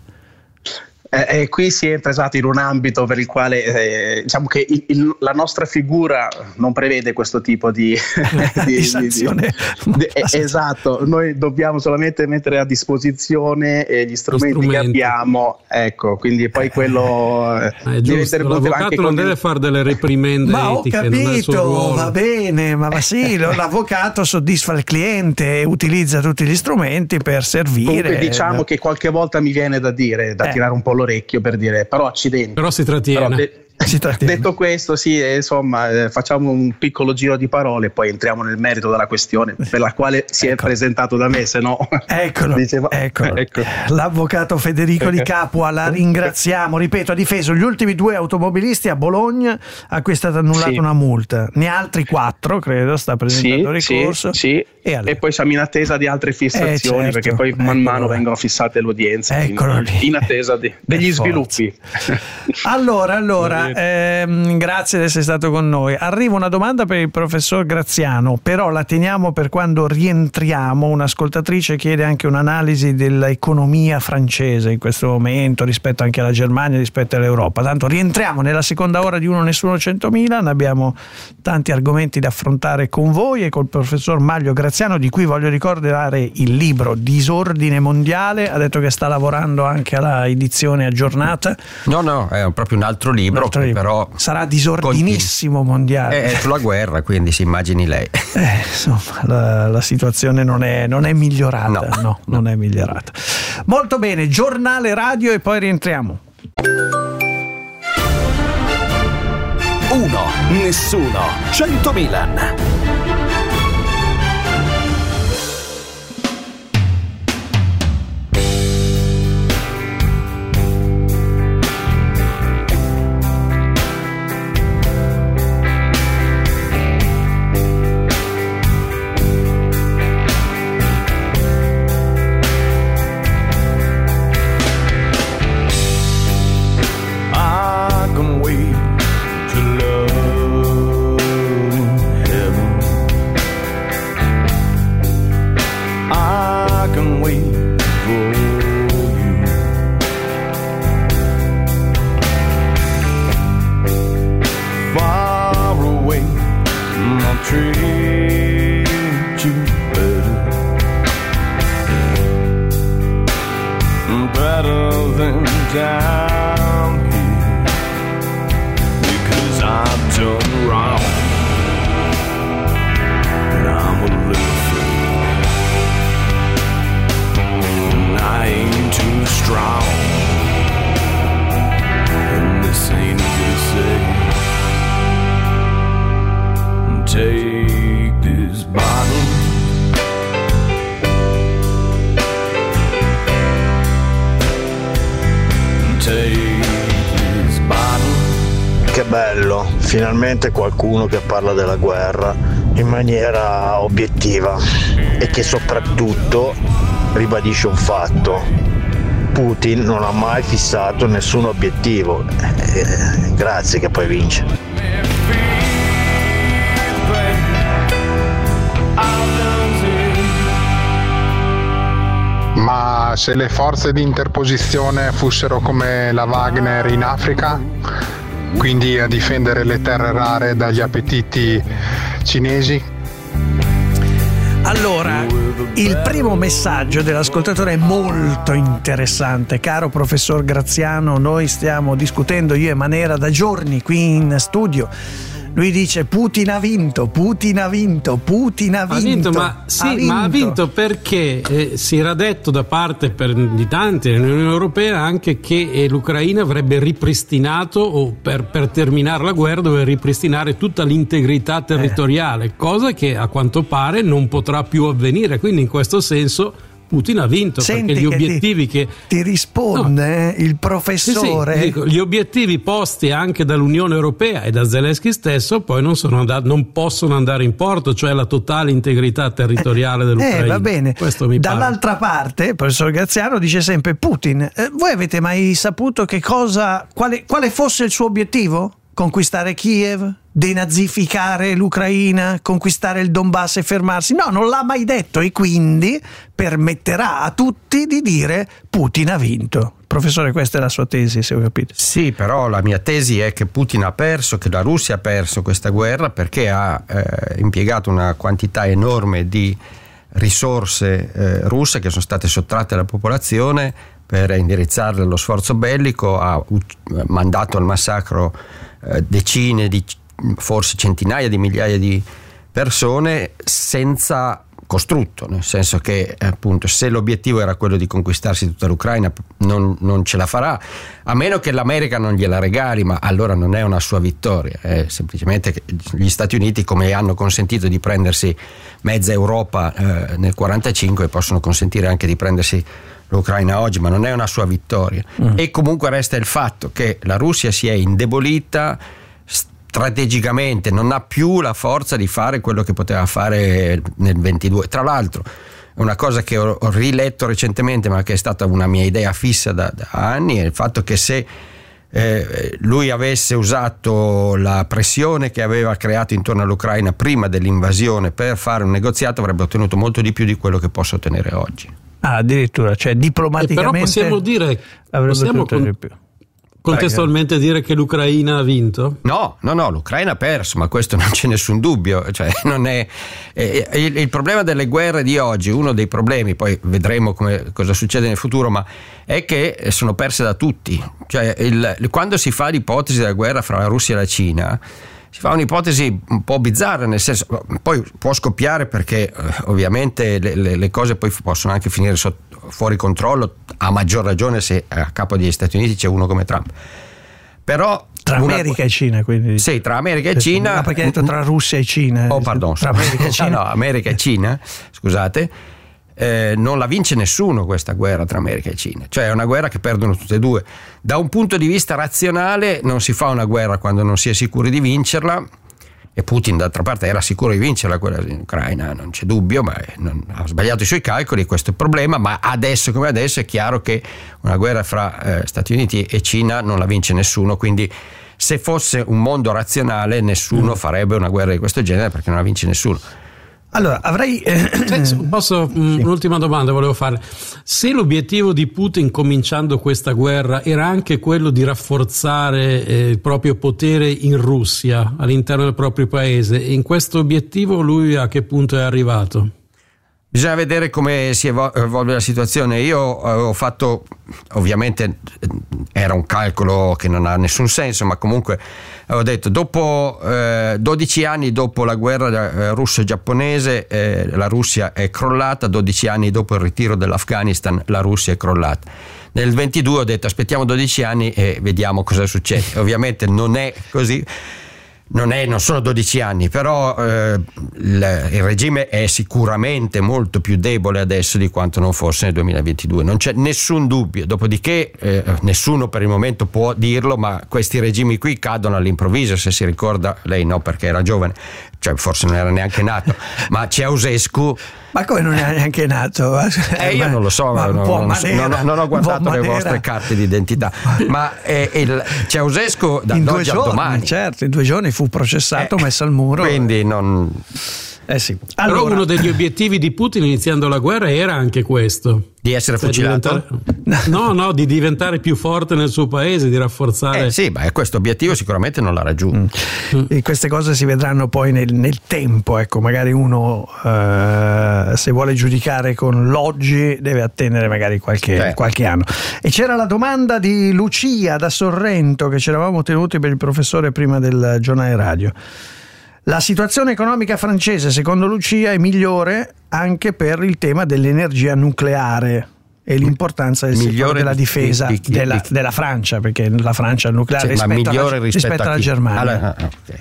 Qui si entra esatto in un ambito per il quale diciamo che la nostra figura non prevede questo tipo di sanzione. Esatto, noi dobbiamo solamente mettere a disposizione gli strumenti che abbiamo, ecco, quindi poi quello è giusto, l'avvocato non deve fare delle reprimende etiche, ho capito, va bene, ma sì, l'avvocato soddisfa il cliente e utilizza tutti gli strumenti per servire. Comunque diciamo che qualche volta mi viene da tirare un po' l'orecchio per dire: però accidenti, però si trattiene. Detto questo, sì, insomma, facciamo un piccolo giro di parole e poi entriamo nel merito della questione per la quale si è presentato da me, se no eccolo. L'avvocato Federico Di Capua, la ringraziamo, ripeto, ha difeso gli ultimi 2 automobilisti a Bologna a cui è stata annullata una multa, ne ha altri 4 credo, sta presentando ricorso e poi siamo in attesa di altre fissazioni, perché poi man mano vengono fissate le udienze, in attesa degli sviluppi. allora grazie di essere stato con noi. Arriva una domanda per il professor Graziano, però la teniamo per quando rientriamo. Un'ascoltatrice chiede anche un'analisi dell'economia francese in questo momento rispetto anche alla Germania, rispetto all'Europa. Tanto rientriamo nella seconda ora di Uno Nessuno 100.000. Abbiamo tanti argomenti da affrontare con voi e col professor Manlio Graziano, di cui voglio ricordare il libro Disordine Mondiale. Ha detto che sta lavorando anche alla edizione aggiornata. No, è proprio un altro libro, però sarà disordinissimo mondiale. È sulla guerra, quindi si immagini lei. Insomma, la situazione non è migliorata. No, non è migliorata. Molto bene, giornale radio e poi rientriamo. Uno, nessuno, 100 Milan. Che bello, finalmente qualcuno che parla della guerra in maniera obiettiva e che soprattutto ribadisce un fatto: Putin non ha mai fissato nessun obiettivo, grazie che poi vince. Ma se le forze di interposizione fossero come la Wagner in Africa, quindi a difendere le terre rare dagli appetiti cinesi? Allora, il primo messaggio dell'ascoltatore è molto interessante. Caro professor Graziano, noi stiamo discutendo, io e Manera, da giorni qui in studio. Lui dice: Putin ha vinto, Putin ha vinto, Putin ha vinto. Ma ha vinto perché si era detto da parte di tanti nell'Unione Europea anche che l'Ucraina avrebbe ripristinato, o per terminare la guerra doveva ripristinare tutta l'integrità territoriale, cosa che a quanto pare non potrà più avvenire. Quindi in questo senso Putin ha vinto. Senti, perché gli obiettivi ti risponde il professore. Sì, dico, gli obiettivi posti anche dall'Unione Europea e da Zelensky stesso poi non possono andare in porto, cioè la totale integrità territoriale dell'Ucraina. Va bene. Questo mi Dall'altra parte, il professor Graziano dice sempre: Putin, voi avete mai saputo quale fosse il suo obiettivo? Conquistare Kiev? Denazificare l'Ucraina, conquistare il Donbass e fermarsi? No, non l'ha mai detto, e quindi permetterà a tutti di dire Putin ha vinto. Professore, questa è la sua tesi, se ho capito. Sì, però la mia tesi è che Putin ha perso, che la Russia ha perso questa guerra perché ha impiegato una quantità enorme di risorse russe che sono state sottratte alla popolazione per indirizzarle allo sforzo bellico, ha mandato al massacro decine di, forse centinaia di migliaia di persone senza costrutto, nel senso che appunto se l'obiettivo era quello di conquistarsi tutta l'Ucraina non ce la farà, a meno che l'America non gliela regali, ma allora non è una sua vittoria, è semplicemente che gli Stati Uniti, come hanno consentito di prendersi mezza Europa nel 1945, possono consentire anche di prendersi l'Ucraina oggi, ma non è una sua vittoria. E comunque resta il fatto che la Russia si è indebolita strategicamente, non ha più la forza di fare quello che poteva fare nel 22. Tra l'altro, una cosa che ho riletto recentemente, ma che è stata una mia idea fissa da anni, è il fatto che se lui avesse usato la pressione che aveva creato intorno all'Ucraina prima dell'invasione per fare un negoziato, avrebbe ottenuto molto di più di quello che possa ottenere oggi. Addirittura, cioè diplomaticamente però possiamo dire, contestualmente dire che l'Ucraina ha vinto? No, l'Ucraina ha perso, ma questo non c'è nessun dubbio, cioè non è il problema delle guerre di oggi, uno dei problemi, poi vedremo cosa succede nel futuro, ma è che sono perse da tutti, cioè quando si fa l'ipotesi della guerra fra la Russia e la Cina si fa un'ipotesi un po' bizzarra, nel senso, poi può scoppiare perché ovviamente le cose poi possono anche finire fuori controllo, a maggior ragione se a capo degli Stati Uniti c'è uno come Trump. Però tra America e Cina, quindi. Sì, tra America e Cina. Ma perché hai detto tra Russia e Cina? Oh, pardon. Tra America e Cina. No, America e Cina, scusate. Non la vince nessuno questa guerra tra America e Cina, cioè è una guerra che perdono tutte e due. Da un punto di vista razionale non si fa una guerra quando non si è sicuri di vincerla, e Putin d'altra parte era sicuro di vincerla quella in Ucraina, non c'è dubbio, ma ha sbagliato i suoi calcoli, questo è il problema. Ma adesso come adesso è chiaro che una guerra fra Stati Uniti e Cina non la vince nessuno, quindi se fosse un mondo razionale nessuno farebbe una guerra di questo genere, perché non la vince nessuno. Allora, avrei... Un'ultima domanda volevo fare. Se l'obiettivo di Putin cominciando questa guerra era anche quello di rafforzare il proprio potere in Russia, all'interno del proprio paese, in questo obiettivo lui a che punto è arrivato? Bisogna vedere come si evolve la situazione. Io avevo fatto, ovviamente era un calcolo che non ha nessun senso, ma comunque avevo detto dopo 12 anni dopo la guerra russo-giapponese la Russia è crollata, 12 anni dopo il ritiro dell'Afghanistan la Russia è crollata. Nel 22 ho detto aspettiamo 12 anni e vediamo cosa succede. Ovviamente non è così. Non sono 12 anni, però il regime è sicuramente molto più debole adesso di quanto non fosse nel 2022, non c'è nessun dubbio. Dopodiché nessuno per il momento può dirlo, ma questi regimi qui cadono all'improvviso, se si ricorda, lei no perché era giovane, cioè forse non era neanche nato, ma Ceausescu. Ma come non è neanche nato? Io non lo so, non ho guardato le vostre carte d'identità, ma Ceausescu dall'oggi al domani. Certo, in 2 giorni fu processato, messo al muro. Quindi non... sì. Però uno degli obiettivi di Putin iniziando la guerra era anche questo. Di essere fucilato? No, di diventare più forte nel suo paese, di rafforzare. Sì, ma questo obiettivo sicuramente non l'ha raggiunto. E queste cose si vedranno poi nel tempo, ecco, magari uno se vuole giudicare con l'oggi deve attendere magari qualche anno. E c'era la domanda di Lucia da Sorrento che ci eravamo tenuti per il professore prima del giornale radio. La situazione economica francese, secondo Lucia, è migliore anche per il tema dell'energia nucleare e l'importanza del settore della difesa della Francia, perché la Francia è nucleare rispetto alla Germania.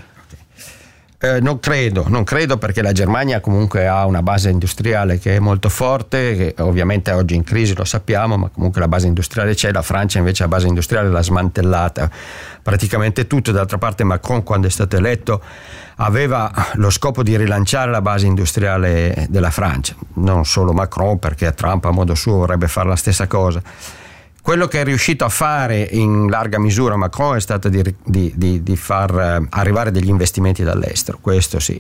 Non credo perché la Germania comunque ha una base industriale che è molto forte, che ovviamente oggi è in crisi, lo sappiamo, ma comunque la base industriale c'è. La Francia invece la base industriale l'ha smantellata praticamente tutto. D'altra parte Macron, quando è stato eletto, aveva lo scopo di rilanciare la base industriale della Francia, non solo Macron, perché Trump a modo suo vorrebbe fare la stessa cosa. Quello che è riuscito a fare in larga misura Macron è stato di far arrivare degli investimenti dall'estero, questo sì.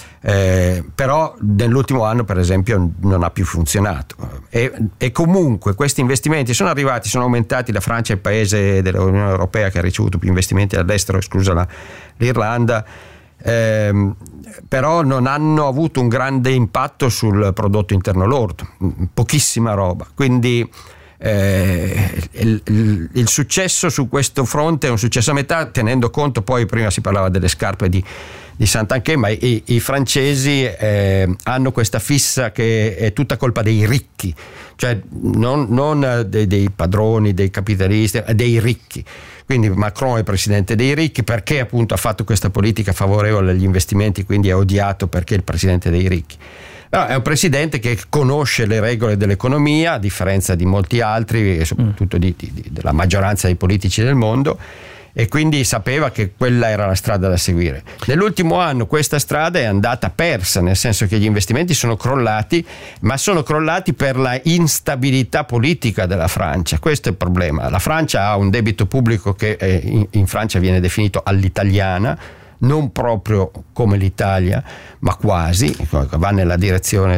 Però nell'ultimo anno per esempio non ha più funzionato e comunque questi investimenti sono arrivati, sono aumentati. La Francia è il paese dell'Unione Europea che ha ricevuto più investimenti dall'estero, esclusa l'Irlanda, però non hanno avuto un grande impatto sul prodotto interno lordo, pochissima roba, quindi il successo su questo fronte è un successo a metà, tenendo conto poi, prima si parlava delle scarpe di Sant'Anché, ma i francesi hanno questa fissa che è tutta colpa dei ricchi, cioè non dei padroni, dei capitalisti, dei ricchi. Quindi Macron è presidente dei ricchi perché appunto ha fatto questa politica favorevole agli investimenti, quindi è odiato perché è il presidente dei ricchi. Però è un presidente che conosce le regole dell'economia, a differenza di molti altri, e soprattutto della maggioranza dei politici del mondo, e quindi sapeva che quella era la strada da seguire. Nell'ultimo anno questa strada è andata persa, nel senso che gli investimenti sono crollati, ma sono crollati per la instabilità politica della Francia. Questo è il problema. La Francia ha un debito pubblico che in Francia viene definito all'italiana, non proprio come l'Italia, ma quasi, va nella direzione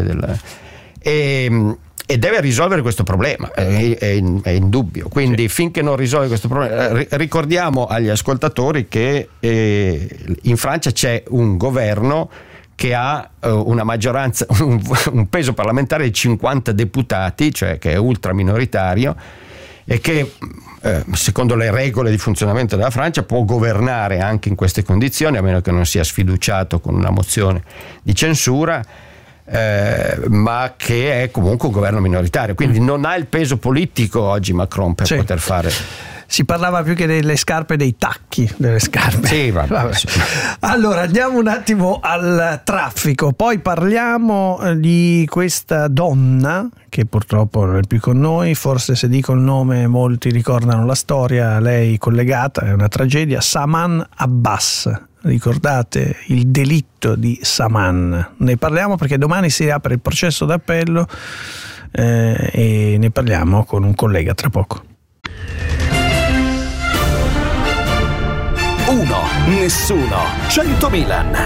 e deve risolvere questo problema, è indubbio. Quindi finché non risolve questo problema, ricordiamo agli ascoltatori che in Francia c'è un governo che ha una maggioranza, un peso parlamentare di 50 deputati, cioè che è ultra minoritario, e che secondo le regole di funzionamento della Francia può governare anche in queste condizioni, a meno che non sia sfiduciato con una mozione di censura, ma che è comunque un governo minoritario, quindi non ha il peso politico oggi Macron per poter fare. Si parlava più che delle scarpe, dei tacchi delle scarpe. Sì, vabbè. Allora andiamo un attimo al traffico, poi parliamo di questa donna che purtroppo non è più con noi, forse se dico il nome molti ricordano la storia, lei collegata, è una tragedia, Saman Abbas. Ricordate il delitto di Saman? Ne parliamo perché domani si apre il processo d'appello e ne parliamo con un collega tra poco. 1, nessuno, 100 Milan.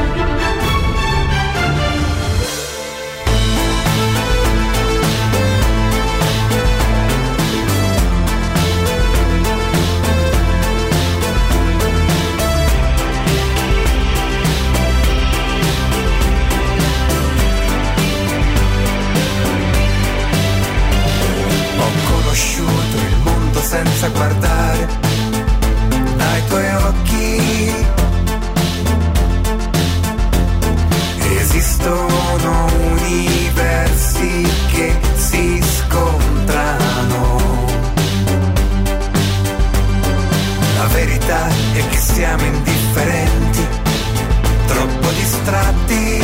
Ho conosciuto il mondo senza guardare dai tuoi occhi, esistono universi che si scontrano, la verità è che siamo indifferenti, troppo distratti,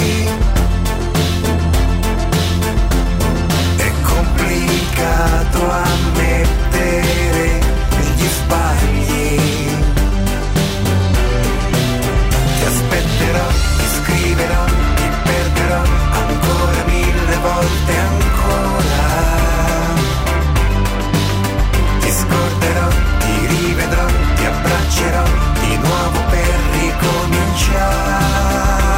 è complicato ammettere gli sbagli. Ti scriverò, ti perderò ancora 1000 volte ancora. Ti scorderò, ti rivedrò, ti abbraccerò di nuovo per ricominciare.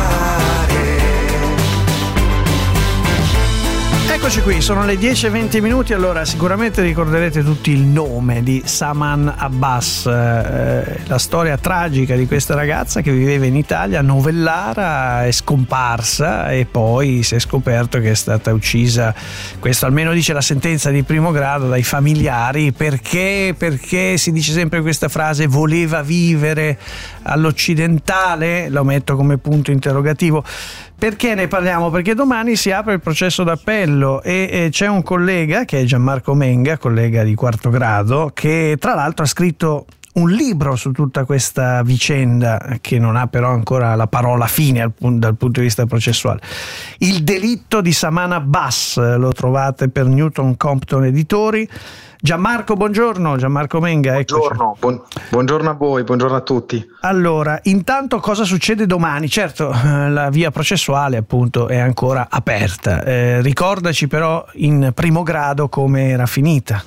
Eccoci qui, sono le 10:20. Allora sicuramente ricorderete tutti il nome di Saman Abbas, la storia tragica di questa ragazza che viveva in Italia, Novellara, è scomparsa e poi si è scoperto che è stata uccisa, questo almeno dice la sentenza di primo grado, dai familiari, perché si dice sempre questa frase, voleva vivere all'occidentale, lo metto come punto interrogativo. Perché ne parliamo? Perché domani si apre il processo d'appello e c'è un collega che è Gianmarco Menga, collega di quarto grado, che tra l'altro ha scritto un libro su tutta questa vicenda che non ha però ancora la parola fine dal punto di vista processuale. Il delitto di Saman Abbas, lo trovate per Newton Compton Editori. Gianmarco, buongiorno. Gianmarco Menga, buongiorno, buongiorno a voi, buongiorno a tutti. Allora, intanto cosa succede domani? Certo, la via processuale appunto è ancora aperta, ricordaci però in primo grado come era finita.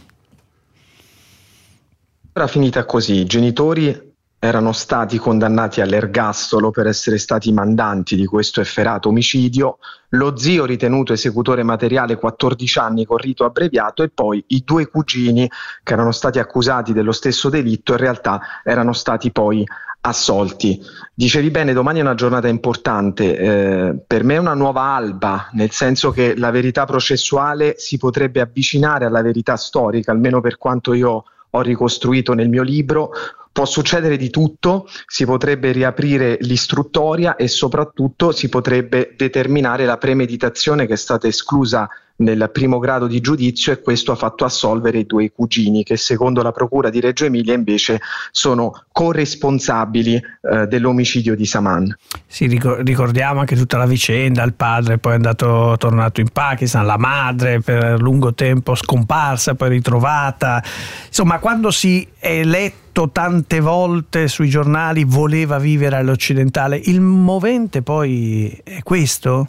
Era finita così, i genitori erano stati condannati all'ergastolo per essere stati mandanti di questo efferato omicidio, lo zio ritenuto esecutore materiale 14 anni con rito abbreviato e poi i due cugini che erano stati accusati dello stesso delitto in realtà erano stati poi assolti. Dicevi bene, domani è una giornata importante, per me è una nuova alba, nel senso che la verità processuale si potrebbe avvicinare alla verità storica, almeno per quanto io ho ricostruito nel mio libro. Può succedere di tutto, si potrebbe riaprire l'istruttoria e soprattutto si potrebbe determinare la premeditazione che è stata esclusa nel primo grado di giudizio, e questo ha fatto assolvere i due cugini che secondo la procura di Reggio Emilia invece sono corresponsabili dell'omicidio di Saman. Sì, ricordiamo anche tutta la vicenda, il padre poi è tornato in Pakistan, la madre per lungo tempo scomparsa, poi ritrovata. Insomma, quando si è letto tante volte sui giornali voleva vivere all'occidentale, il movente poi è questo?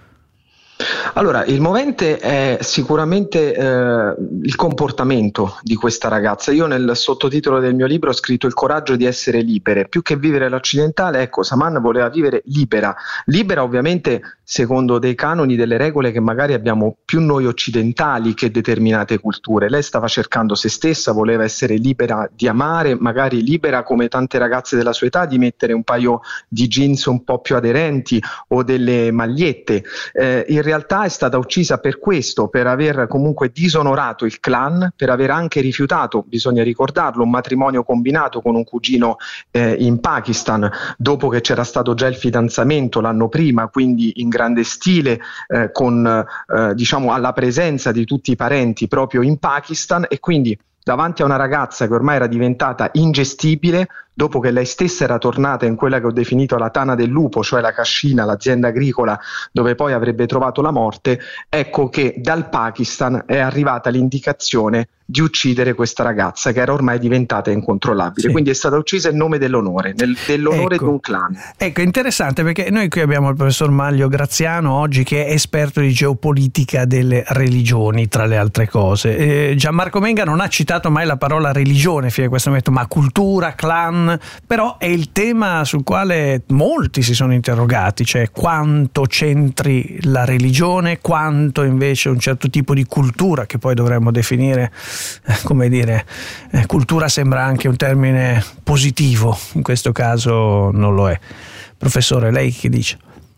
Allora, il movente è sicuramente il comportamento di questa ragazza. Io nel sottotitolo del mio libro ho scritto il coraggio di essere libere. Più che vivere all'occidentale, ecco, Saman voleva vivere libera ovviamente secondo dei canoni, delle regole che magari abbiamo più noi occidentali che determinate culture. Lei stava cercando se stessa, voleva essere libera di amare, magari libera come tante ragazze della sua età di mettere un paio di jeans un po' più aderenti o delle magliette. In realtà è stata uccisa per questo, per aver comunque disonorato il clan, per aver anche rifiutato, bisogna ricordarlo, un matrimonio combinato con un cugino in Pakistan, dopo che c'era stato già il fidanzamento l'anno prima, quindi in grande stile, con diciamo alla presenza di tutti i parenti proprio in Pakistan, e quindi davanti a una ragazza che ormai era diventata ingestibile, dopo che lei stessa era tornata in quella che ho definito la tana del lupo, cioè la cascina, l'azienda agricola dove poi avrebbe trovato la morte, ecco che dal Pakistan è arrivata l'indicazione di uccidere questa ragazza che era ormai diventata incontrollabile. Sì. Quindi è stata uccisa in nome dell'onore, dell'onore di un clan. Ecco, interessante, perché noi qui abbiamo il professor Manlio Graziano oggi, che è esperto di geopolitica delle religioni, tra le altre cose. Gianmarco Menga non ha citato mai la parola religione fino a questo momento, ma cultura, clan, però è il tema sul quale molti si sono interrogati, cioè quanto c'entri la religione, quanto invece un certo tipo di cultura, che poi dovremmo definire, come dire, cultura sembra anche un termine positivo, in questo caso non lo è. Professore, lei che dice?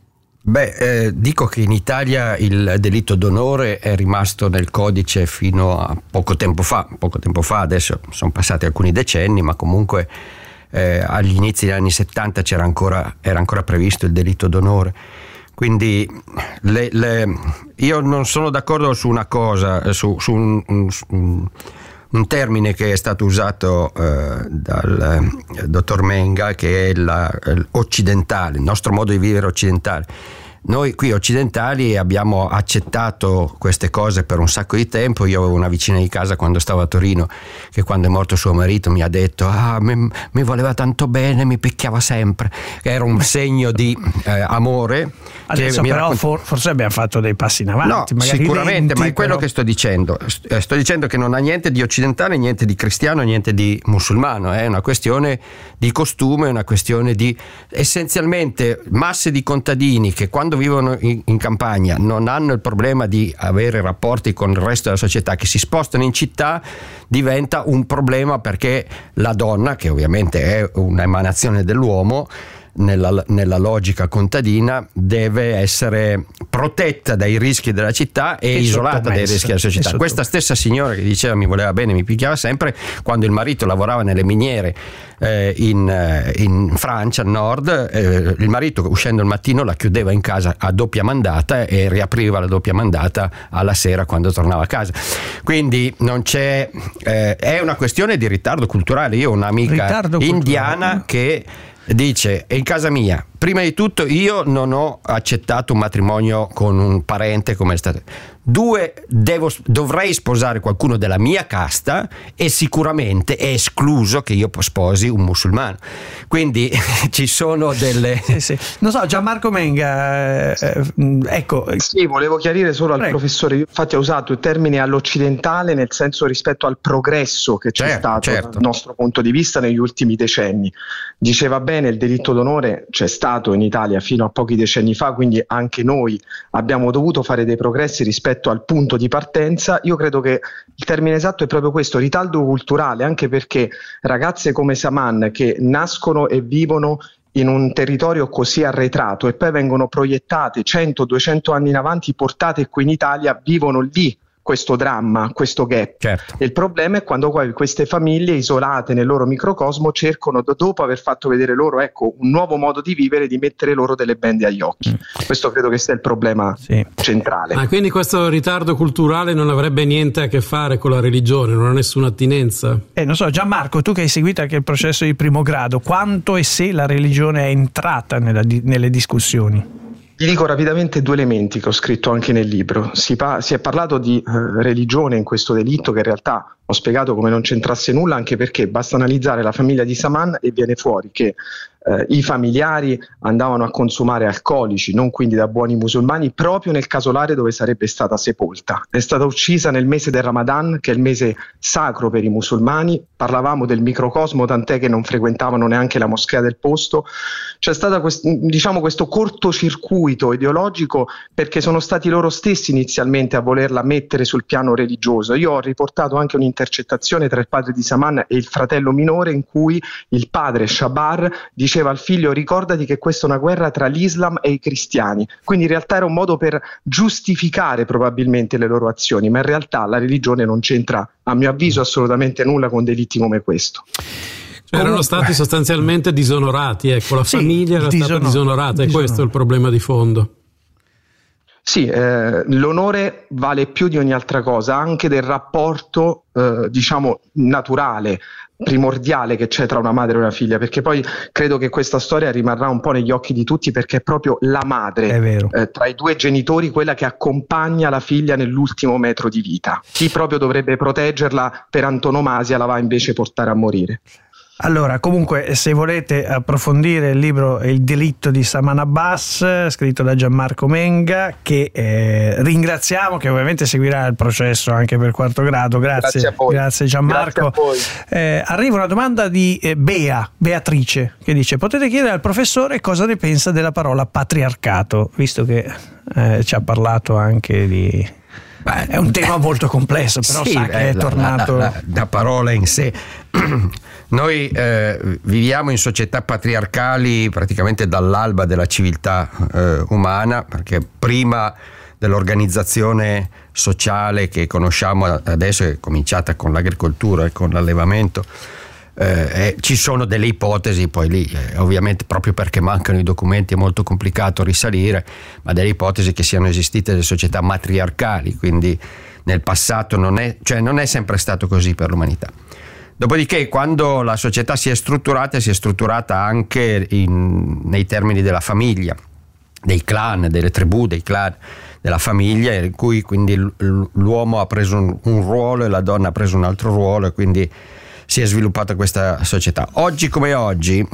Dico che in Italia il delitto d'onore è rimasto nel codice fino a poco tempo fa, adesso sono passati alcuni decenni, ma comunque agli inizi degli anni 70 era ancora previsto il delitto d'onore. Quindi io non sono d'accordo su una cosa, su un termine che è stato usato dal dottor Menga, che è l'occidentale, il nostro modo di vivere occidentale. Noi qui occidentali abbiamo accettato queste cose per un sacco di tempo. Io avevo una vicina di casa quando stavo a Torino che, quando è morto suo marito, mi ha detto mi voleva tanto bene, mi picchiava sempre, era un segno di amore. Adesso però forse abbiamo fatto dei passi in avanti, no, magari sicuramente lenti, ma è quello che sto dicendo che non ha niente di occidentale, niente di cristiano, niente di musulmano, è una questione di costume, è una questione di essenzialmente masse di contadini che, quando vivono in campagna, non hanno il problema di avere rapporti con il resto della società, che si spostano in città, diventa un problema, perché la donna, che ovviamente è un'emanazione dell'uomo nella logica contadina, deve essere protetta dai rischi della città e isolata dai rischi della società. Questa stessa signora che diceva mi voleva bene, mi picchiava sempre, quando il marito lavorava nelle miniere in Francia, al nord, il marito, uscendo il mattino, la chiudeva in casa a doppia mandata e riapriva la doppia mandata alla sera quando tornava a casa. Quindi non c'è, è una questione di ritardo culturale. Io ho un'amica indiana che dice: in casa mia, prima di tutto, io non ho accettato un matrimonio con un parente come è stato. 2, dovrei sposare qualcuno della mia casta, e sicuramente è escluso che io sposi un musulmano. Quindi ci sono delle... Sì. Non so, Gianmarco Menga, ecco. Sì, volevo chiarire solo al professore, infatti ha usato il termine all'occidentale nel senso rispetto al progresso che c'è stato dal nostro punto di vista negli ultimi decenni. Diceva bene, il delitto d'onore c'è stato in Italia fino a pochi decenni fa, quindi anche noi abbiamo dovuto fare dei progressi rispetto al punto di partenza. Io credo che il termine esatto è proprio questo, ritardo culturale, anche perché ragazze come Saman, che nascono e vivono in un territorio così arretrato e poi vengono proiettate 100-200 anni in avanti, portate qui in Italia, vivono lì questo dramma, questo gap. Certo. E il problema è quando poi queste famiglie isolate nel loro microcosmo cercano, dopo aver fatto vedere loro un nuovo modo di vivere, di mettere loro delle bende agli occhi. Questo credo che sia il problema centrale. Quindi questo ritardo culturale non avrebbe niente a che fare con la religione, non ha nessuna attinenza? Non so, Gianmarco, tu che hai seguito anche il processo di primo grado, quanto e se la religione è entrata nelle discussioni? Vi dico rapidamente 2 elementi che ho scritto anche nel libro. Si è parlato di religione in questo delitto, che in realtà ho spiegato come non c'entrasse nulla, anche perché basta analizzare la famiglia di Saman e viene fuori che i familiari andavano a consumare alcolici, non quindi da buoni musulmani, proprio nel casolare dove sarebbe stata sepolta. È stata uccisa nel mese del Ramadan, che è il mese sacro per i musulmani. Parlavamo del microcosmo, tant'è che non frequentavano neanche la moschea del posto. C'è stato questo cortocircuito ideologico, perché sono stati loro stessi inizialmente a volerla mettere sul piano religioso. Io ho riportato anche un'intercettazione tra il padre di Saman e il fratello minore, in cui il padre Shabar diceva al figlio: ricordati che questa è una guerra tra l'Islam e i cristiani. Quindi in realtà era un modo per giustificare probabilmente le loro azioni, ma in realtà la religione non c'entra, a mio avviso, assolutamente nulla con delitti come questo. Erano stati sostanzialmente disonorati, la famiglia era stata disonorata, e questo è il problema di fondo. Sì, l'onore vale più di ogni altra cosa, anche del rapporto naturale, primordiale che c'è tra una madre e una figlia, perché poi credo che questa storia rimarrà un po' negli occhi di tutti, perché è proprio la madre, tra i 2 genitori, quella che accompagna la figlia nell'ultimo metro di vita. Chi proprio dovrebbe proteggerla per antonomasia la va invece a portare a morire. Allora, comunque, se volete approfondire il libro Il delitto di Saman Abbas, scritto da Gianmarco Menga, che ringraziamo, che ovviamente seguirà il processo anche per quarto grado. Grazie a voi. Grazie Gianmarco. Grazie a voi. Arriva una domanda di Beatrice, che dice: potete chiedere al professore cosa ne pensa della parola patriarcato, visto che ci ha parlato anche di... è un tema molto complesso, però sa che è tornato... La parola in sé. Noi viviamo in società patriarcali praticamente dall'alba della civiltà umana, perché prima dell'organizzazione sociale che conosciamo adesso, è cominciata con l'agricoltura e con l'allevamento, ci sono delle ipotesi, poi lì ovviamente proprio perché mancano i documenti è molto complicato risalire, ma delle ipotesi che siano esistite delle società matriarcali, quindi nel passato non è sempre stato così per l'umanità. Dopodiché, quando la società si è strutturata anche nei termini della famiglia, dei clan, delle tribù, dei clan, della famiglia, in cui quindi l'uomo ha preso un ruolo e la donna ha preso un altro ruolo, e quindi si è sviluppata questa società. Oggi come oggi,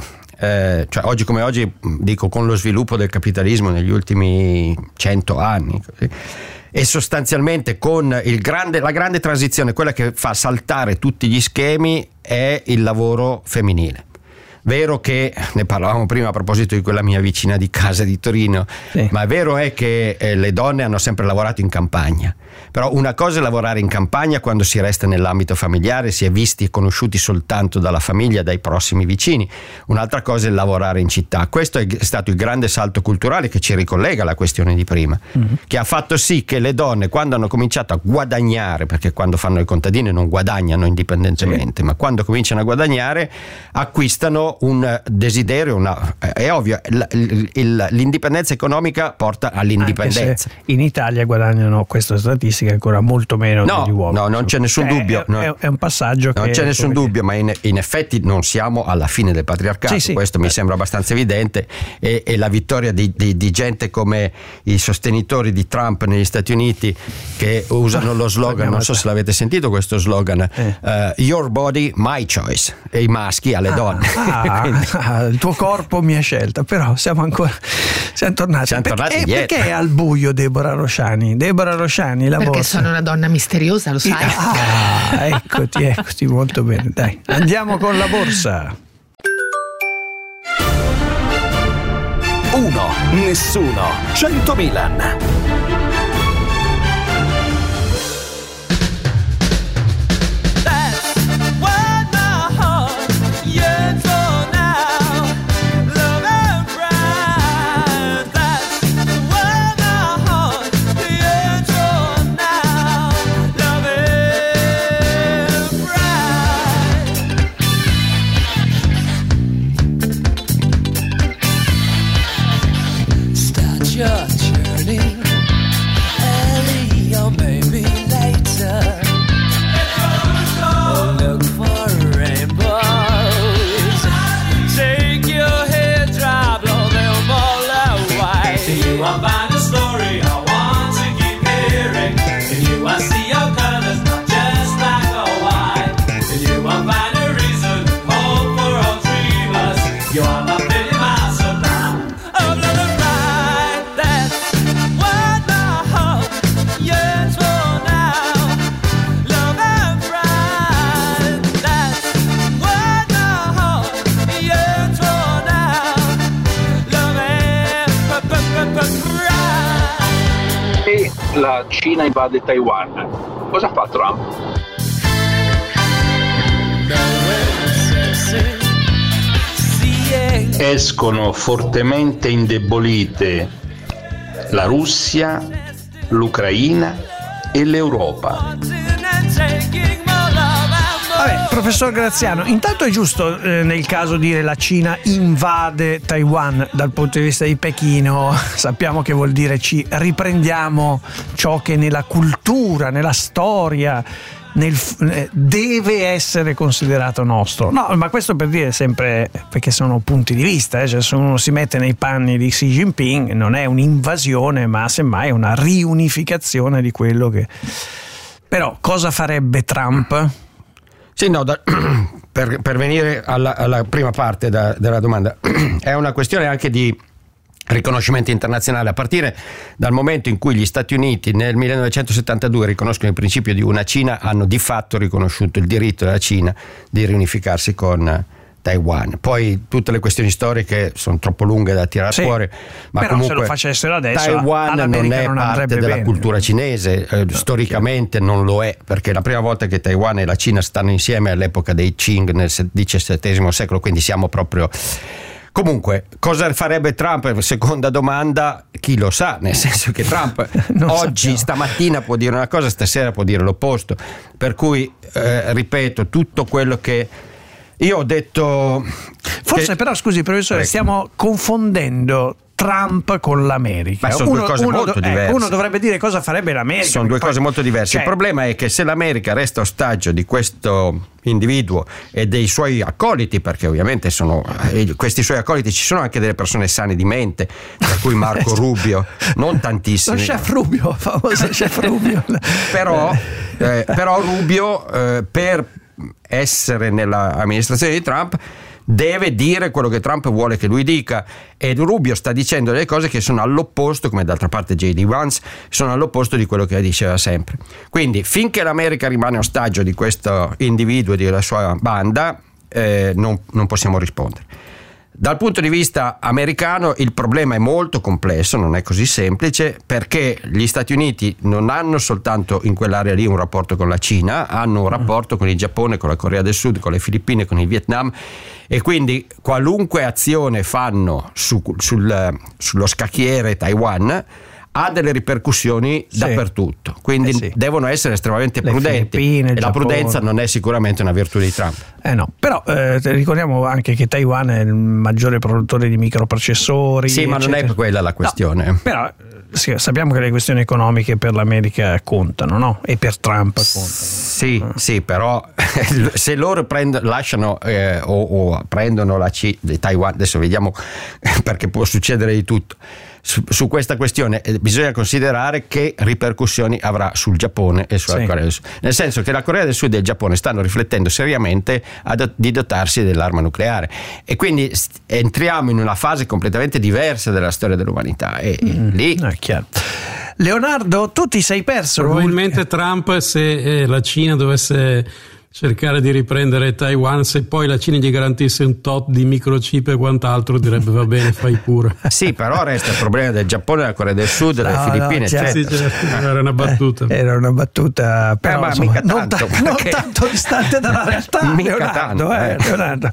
dico con lo sviluppo del capitalismo negli ultimi 100 anni, così, e sostanzialmente con la grande transizione, quella che fa saltare tutti gli schemi, è il lavoro femminile. Vero che ne parlavamo prima a proposito di quella mia vicina di casa di Torino, ma vero è che le donne hanno sempre lavorato in campagna. Però una cosa è lavorare in campagna quando si resta nell'ambito familiare, si è visti e conosciuti soltanto dalla famiglia, dai prossimi vicini. Un'altra cosa è lavorare in città. Questo è stato il grande salto culturale che ci ricollega alla questione di prima, che ha fatto sì che le donne, quando hanno cominciato a guadagnare, perché quando fanno i contadini non guadagnano indipendentemente, ma quando cominciano a guadagnare acquistano un desiderio, è ovvio, l'indipendenza economica porta all'indipendenza. In Italia guadagnano, questa statistica, ancora molto meno degli uomini. No, non c'è nessun dubbio. È un passaggio non c'è nessun dubbio, ma in effetti non siamo alla fine del patriarcato, questo mi sembra abbastanza evidente, e la vittoria di gente come i sostenitori di Trump negli Stati Uniti, che usano lo slogan, non so se l'avete sentito questo slogan, your body, my choice, e i maschi alle donne. Il tuo corpo, mia scelta. Però siamo tornati indietro. Perché è al buio Deborah Rosciani? La perché borsa. sono una donna misteriosa, lo sai. Eccoti molto bene. Dai, andiamo con la borsa. 1, nessuno, 100 Milan. la Cina invade Taiwan. Cosa fa Trump? Escono fortemente indebolite la Russia, l'Ucraina e l'Europa. Vabbè, professor Graziano, intanto è giusto nel caso dire la Cina invade Taiwan dal punto di vista di Pechino. Sappiamo che vuol dire ci riprendiamo ciò che nella cultura, nella storia deve essere considerato nostro. No, ma questo per dire sempre, perché sono punti di vista, cioè se uno si mette nei panni di Xi Jinping non è un'invasione, ma semmai una riunificazione di quello che... Però cosa farebbe Trump? Sì, no, per venire alla prima parte della domanda, è una questione anche di riconoscimento internazionale, a partire dal momento in cui gli Stati Uniti nel 1972 riconoscono il principio di una Cina, hanno di fatto riconosciuto il diritto della Cina di riunificarsi con Taiwan. Poi tutte le questioni storiche sono troppo lunghe da tirare fuori, ma però comunque se lo facessero adesso, Taiwan non è parte della bene. cultura cinese, storicamente non lo è, perché la prima volta che Taiwan e la Cina stanno insieme è all'epoca dei Qing nel XVII secolo, quindi siamo proprio... Comunque, cosa farebbe Trump? Seconda domanda, chi lo sa, nel senso che Trump oggi, stamattina può dire una cosa, stasera può dire l'opposto, per cui ripeto, tutto quello che io ho detto... Forse però, scusi professore, stiamo confondendo Trump con l'America. Ma sono due cose molto diverse. Uno dovrebbe dire cosa farebbe l'America. Sono due cose molto diverse. Il problema è che se l'America resta ostaggio di questo individuo e dei suoi accoliti, perché ovviamente questi suoi accoliti, ci sono anche delle persone sane di mente, tra cui Marco Rubio, non tantissimi. Lo chef Rubio, famoso chef Rubio. Però Rubio, per essere nell'amministrazione di Trump, deve dire quello che Trump vuole che lui dica, e Rubio sta dicendo delle cose che sono all'opposto, come d'altra parte J.D. Vance, sono all'opposto di quello che diceva sempre. Quindi finché l'America rimane ostaggio di questo individuo e della sua banda, non possiamo rispondere. Dal punto di vista americano il problema è molto complesso, non è così semplice, perché gli Stati Uniti non hanno soltanto in quell'area lì un rapporto con la Cina, hanno un rapporto con il Giappone, con la Corea del Sud, con le Filippine, con il Vietnam, e quindi qualunque azione fanno sullo scacchiere Taiwan ha delle ripercussioni dappertutto, quindi devono essere estremamente prudenti, e la prudenza non è sicuramente una virtù di Trump. No, però ricordiamo anche che Taiwan è il maggiore produttore di microprocessori. Sì, ma non è quella la questione. No, però sì, sappiamo che le questioni economiche per l'America contano, no? E per Trump contano. Sì, però se loro lasciano o prendono Taiwan, adesso vediamo perché può succedere di tutto. Su questa questione bisogna considerare che ripercussioni avrà sul Giappone e sulla Corea del Sud, nel senso che la Corea del Sud e il Giappone stanno riflettendo seriamente di dotarsi dell'arma nucleare, e quindi entriamo in una fase completamente diversa della storia dell'umanità, e lì è chiaro. Leonardo, tu ti sei perso probabilmente Trump, se la Cina dovesse cercare di riprendere Taiwan, se poi la Cina gli garantisse un tot di microchip e quant'altro, direbbe va bene, fai pure. Sì, però resta il problema del Giappone, della Corea del Sud, delle Filippine, certo. Era una battuta. Era una battuta, però mica non tanto distante dalla realtà. Leonardo.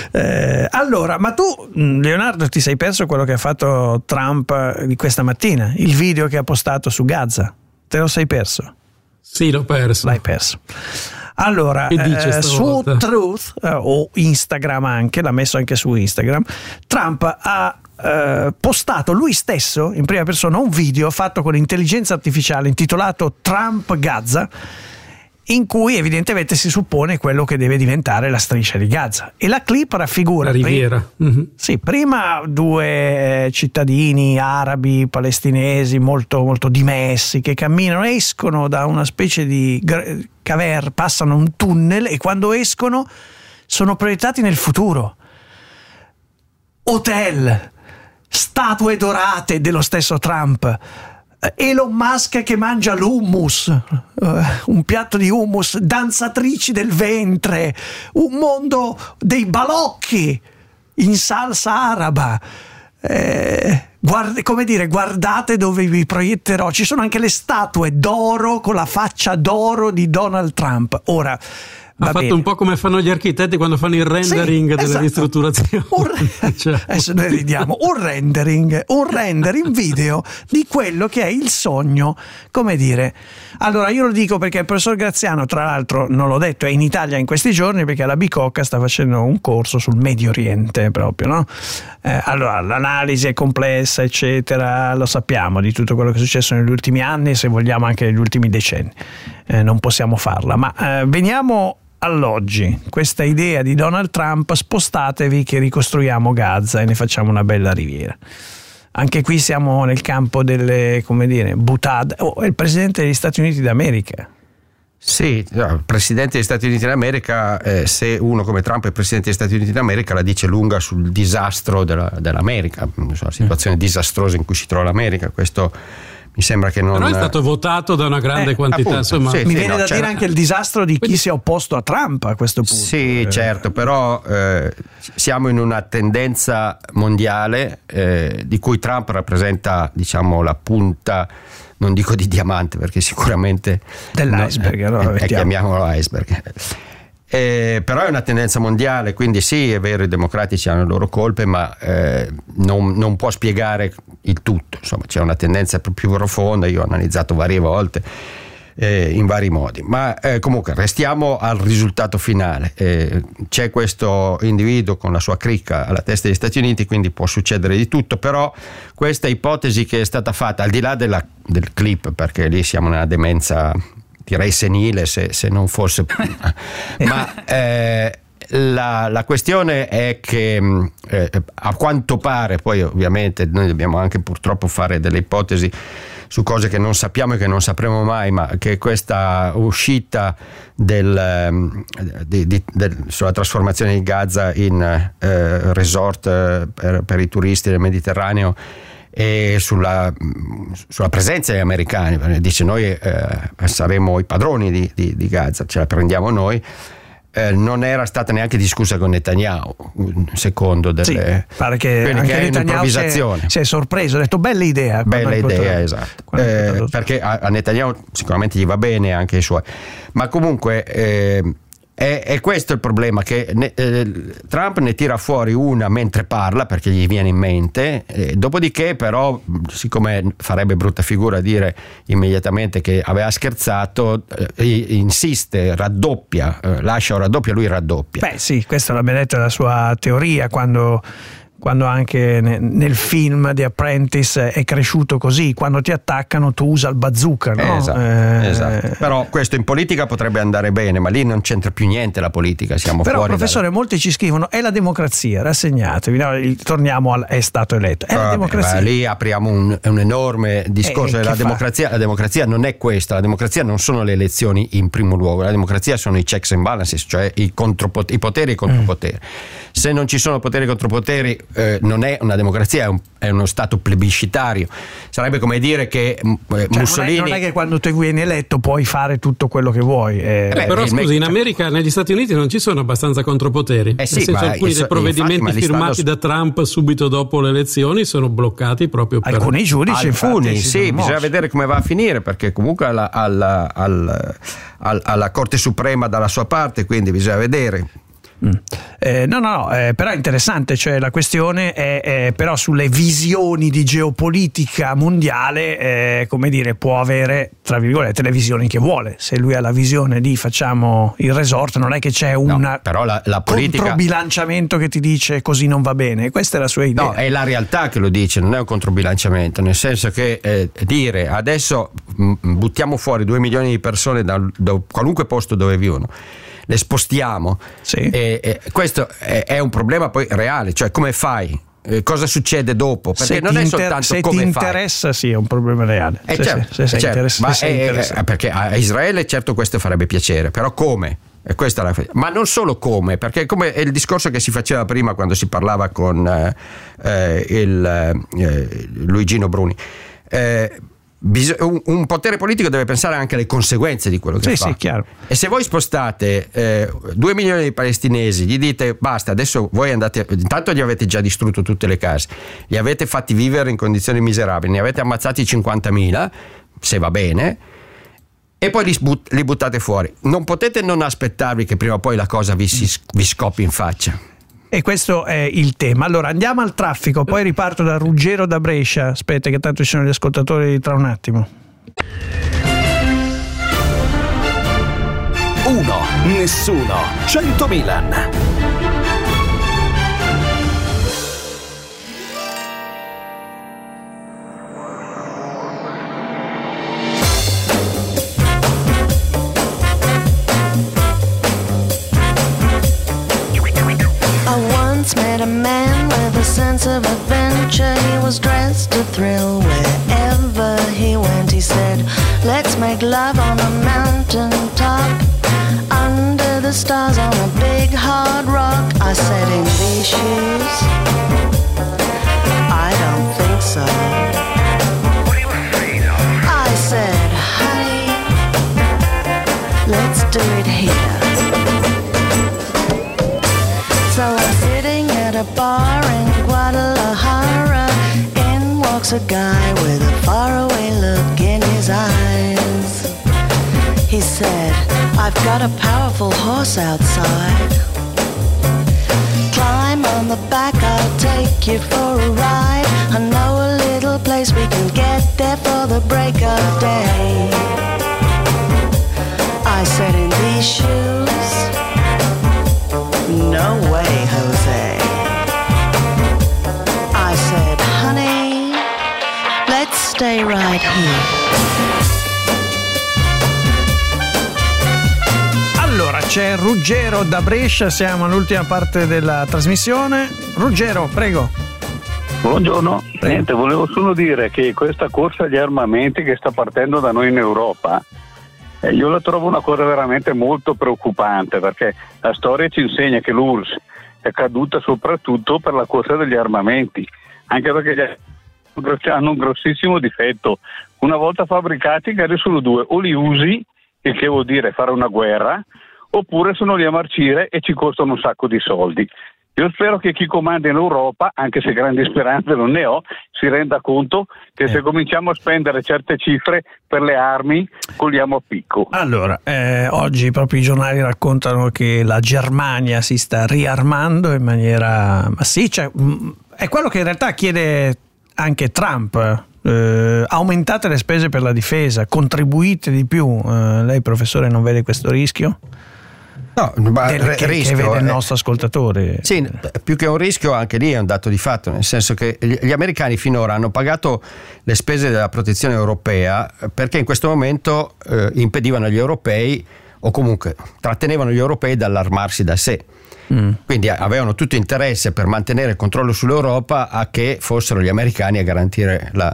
Allora, ma tu, Leonardo, ti sei perso quello che ha fatto Trump di questa mattina, il video che ha postato su Gaza? Te lo sei perso? Sì, l'ho perso. L'hai perso. Allora, su Truth o Instagram anche, l'ha messo anche su Instagram, Trump ha postato lui stesso in prima persona un video fatto con intelligenza artificiale intitolato Trump Gaza, in cui evidentemente si suppone quello che deve diventare la striscia di Gaza, e la clip raffigura la riviera. Prima due cittadini arabi palestinesi molto, molto dimessi che camminano, escono da una specie di caverna, passano un tunnel, e quando escono sono proiettati nel futuro, hotel, statue dorate dello stesso Trump, Elon Musk che mangia l'hummus, un piatto di hummus, danzatrici del ventre, un mondo dei balocchi in salsa araba, guardate dove vi proietterò. Ci sono anche le statue d'oro con la faccia d'oro di Donald Trump. Ora ha fatto un po' come fanno gli architetti quando fanno il rendering delle ristrutturazioni. Adesso noi ridiamo. Un rendering video di quello che è il sogno, come dire. Allora io lo dico perché il professor Graziano, tra l'altro non l'ho detto, è in Italia in questi giorni perché alla Bicocca sta facendo un corso sul Medio Oriente proprio, no? Allora l'analisi è complessa eccetera, lo sappiamo di tutto quello che è successo negli ultimi anni, se vogliamo anche negli ultimi decenni, non possiamo farla, ma veniamo all'oggi. Questa idea di Donald Trump: spostatevi che ricostruiamo Gaza e ne facciamo una bella riviera. Anche qui siamo nel campo delle, come dire, butade. È il presidente degli Stati Uniti d'America. Sì, il presidente degli Stati Uniti d'America, se uno come Trump è presidente degli Stati Uniti d'America, la dice lunga sul disastro dell'America, la situazione disastrosa in cui si trova l'America. Questo mi sembra che non. Però è stato votato da una grande quantità, appunto, insomma. sì, Mi viene da dire anche il disastro di chi si è opposto a Trump a questo punto. Sì, certo, però siamo in una tendenza mondiale di cui Trump rappresenta, diciamo, la punta, non dico di diamante perché sicuramente dell'iceberg, allora chiamiamolo iceberg. Però è una tendenza mondiale, quindi sì, è vero, i democratici hanno le loro colpe, ma non può spiegare il tutto. Insomma, c'è una tendenza più profonda, io ho analizzato varie volte in vari modi, ma comunque restiamo al risultato finale. C'è questo individuo con la sua cricca alla testa degli Stati Uniti, quindi può succedere di tutto, però questa ipotesi che è stata fatta, al di là del clip, perché lì siamo nella demenza, direi senile, se non fosse ma la questione è che a quanto pare, poi ovviamente noi dobbiamo anche purtroppo fare delle ipotesi su cose che non sappiamo e che non sapremo mai, ma che questa uscita sulla trasformazione di Gaza in resort per i turisti del Mediterraneo e sulla presenza degli americani, perché dice noi saremo i padroni di Gaza, ce la prendiamo noi, non era stata neanche discussa con Netanyahu, secondo delle. Sì, pare che anche Netanyahu si è sorpreso, ha detto bella idea, esatto, perché a Netanyahu sicuramente gli va bene anche i suoi, ma comunque è questo il problema, che Trump ne tira fuori una mentre parla perché gli viene in mente, dopodiché però, siccome farebbe brutta figura dire immediatamente che aveva scherzato, insiste, raddoppia, lascia o raddoppia, lui raddoppia. Beh sì, questa l'abbiamo detto, la sua teoria, quando anche nel film The Apprentice è cresciuto così: quando ti attaccano tu usa il bazooka, no? Esatto. Però questo in politica potrebbe andare bene, ma lì non c'entra più niente la politica, siamo però fuori. Professore, molti ci scrivono: è la democrazia, rassegnatevi, no? Torniamo al è stato eletto, è la democrazia. Lì apriamo un enorme discorso della democrazia. La democrazia non è questa, la democrazia non sono le elezioni in primo luogo, la democrazia sono i checks and balances, cioè i poteri e i contropoteri. Se non ci sono poteri e contropoteri, non è una democrazia, è uno stato plebiscitario. Sarebbe come dire che Mussolini. Non è che quando tu vieni eletto puoi fare tutto quello che vuoi. Però scusi, in America, negli Stati Uniti non ci sono abbastanza contropoteri. Nel senso, alcuni dei provvedimenti firmati da Trump subito dopo le elezioni sono bloccati proprio per alcuni giudici. Sì, bisogna vedere come va a finire, perché comunque alla Corte Suprema dalla sua parte, quindi bisogna vedere. Però è interessante, cioè la questione è però sulle visioni di geopolitica mondiale, come dire, può avere tra virgolette le visioni che vuole. Se lui ha la visione di facciamo il resort, non è che c'è però la politica, controbilanciamento che ti dice così non va bene. Questa è la sua idea. No, è la realtà che lo dice, non è un controbilanciamento, nel senso che dire adesso buttiamo fuori 2 milioni di persone da qualunque posto dove vivono, le spostiamo, questo è un problema poi reale, cioè come fai? Cosa succede dopo? Perché non è soltanto se come ti interessa, sì, è un problema reale. Perché a Israele certo questo farebbe piacere, però come? E questa ma non solo come è il discorso che si faceva prima quando si parlava con Luigino Bruni. un potere politico deve pensare anche alle conseguenze di quello che fa. Sì, chiaro. E se voi spostate 2 milioni di palestinesi, gli dite basta, adesso voi andate, intanto gli avete già distrutto tutte le case, li avete fatti vivere in condizioni miserabili, ne avete ammazzati 50.000, se va bene, e poi li buttate fuori. Non potete non aspettarvi che prima o poi la cosa vi scoppi in faccia. E questo è il tema. Allora andiamo al traffico, poi riparto da Ruggero da Brescia. Aspetta che tanto ci sono gli ascoltatori tra un attimo. 1, nessuno, 100 Milan. Met a man with a sense of adventure. He was dressed to thrill wherever he went. He said, let's make love on a mountain top, under the stars on a big hard rock. I said, in these shoes, I don't think so. I said, honey, let's do it here. So I'm sitting at a bar in Guadalajara. In walks a guy with a faraway look in his eyes. He said, I've got a powerful horse outside. Climb on the back, I'll take you for a ride. I know a little place we can get there for the break of day. I said, in these shoes, no way, Jose. I said, honey, let's stay right here. Allora, c'è Ruggero da Brescia, siamo all'ultima parte della trasmissione. Ruggero, prego. Buongiorno, niente, volevo solo dire che questa corsa agli armamenti che sta partendo da noi in Europa, io la trovo una cosa veramente molto preoccupante, perché la storia ci insegna che l'URSS è caduta soprattutto per la corsa degli armamenti, anche perché hanno un grossissimo difetto. Una volta fabbricati, che sono due: o li usi, il che vuol dire fare una guerra, oppure sono lì a marcire e ci costano un sacco di soldi. Io spero che chi comanda in Europa, anche se grandi speranze non ne ho, si renda conto che se cominciamo a spendere certe cifre per le armi, cogliamo a picco. Allora, oggi proprio i giornali raccontano che la Germania si sta riarmando in maniera massiccia. È quello che in realtà chiede anche Trump. Aumentate le spese per la difesa, contribuite di più. Lei, professore, non vede questo rischio? No, che vede il nostro ascoltatore. Sì, più che un rischio, anche lì è un dato di fatto, nel senso che gli americani finora hanno pagato le spese della protezione europea perché in questo momento impedivano agli europei, o comunque trattenevano gli europei dall'armarsi da sé. Quindi avevano tutto interesse, per mantenere il controllo sull'Europa, a che fossero gli americani a garantire la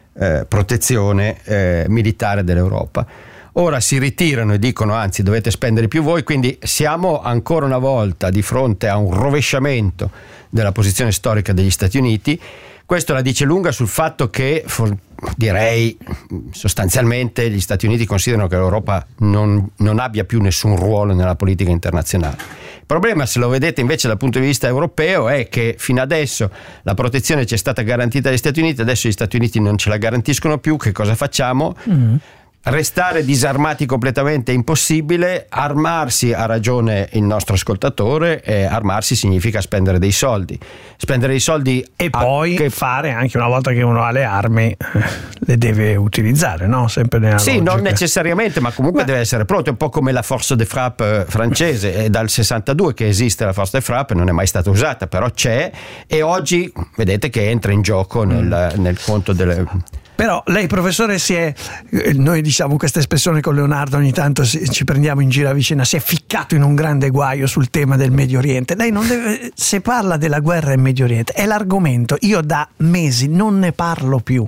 protezione militare dell'Europa. Ora si ritirano e dicono anzi dovete spendere più voi, quindi siamo ancora una volta di fronte a un rovesciamento della posizione storica degli Stati Uniti. Questo la dice lunga sul fatto che, direi, sostanzialmente gli Stati Uniti considerano che l'Europa non abbia più nessun ruolo nella politica internazionale. Il problema, se lo vedete invece dal punto di vista europeo, è che fino adesso la protezione ci è stata garantita dagli Stati Uniti, adesso gli Stati Uniti non ce la garantiscono più. Che cosa facciamo? Restare disarmati completamente è impossibile. Armarsi, ha ragione il nostro ascoltatore, armarsi significa spendere dei soldi e poi fare, anche una volta che uno ha le armi, le deve utilizzare, no? Sempre nella logica. Non necessariamente, ma comunque deve essere pronto. È un po' come la force de frappe francese, è dal 62 che esiste la force de frappe, non è mai stata usata, però c'è, e oggi vedete che entra in gioco nel conto delle... Però lei, professore, noi diciamo questa espressione con Leonardo, ogni tanto ci prendiamo in giro a vicenda, si è ficcato in un grande guaio sul tema del Medio Oriente. Lei non deve, se parla della guerra in Medio Oriente, è l'argomento, io da mesi non ne parlo più,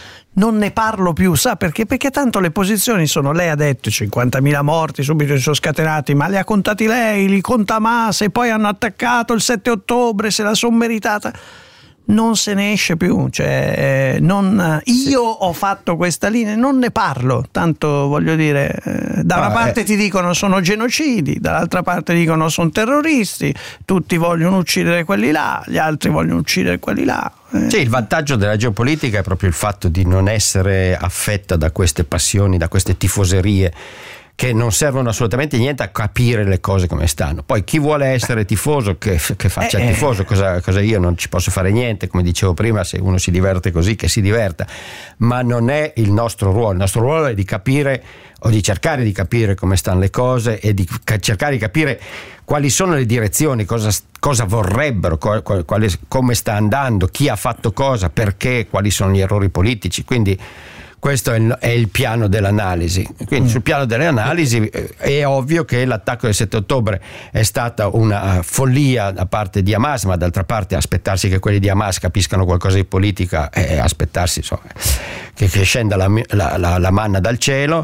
sa perché? Perché tanto le posizioni sono, lei ha detto 50.000 morti, subito si sono scatenati, ma li ha contati lei, li conta Hamas, e poi hanno attaccato il 7 ottobre, se la son meritata. non se ne esce più, cioè io ho fatto questa linea, non ne parlo, tanto voglio dire, da una parte ti dicono sono genocidi, dall'altra parte dicono sono terroristi, tutti vogliono uccidere quelli là, gli altri vogliono uccidere quelli là. Sì, il vantaggio della geopolitica è proprio il fatto di non essere affetta da queste passioni, da queste tifoserie che non servono assolutamente niente a capire le cose come stanno. Poi chi vuole essere tifoso che faccia il tifoso, cosa io non ci posso fare niente, come dicevo prima, se uno si diverte così che si diverta, ma non è il nostro ruolo. Il nostro ruolo è di capire o di cercare di capire come stanno le cose e di cercare di capire quali sono le direzioni, cosa vorrebbero, come sta andando, chi ha fatto cosa, perché, quali sono gli errori politici. Quindi questo è il piano dell'analisi. Quindi sul piano delle analisi è ovvio che l'attacco del 7 ottobre è stata una follia da parte di Hamas, ma d'altra parte aspettarsi che quelli di Hamas capiscano qualcosa di politica e aspettarsi che scenda la manna dal cielo,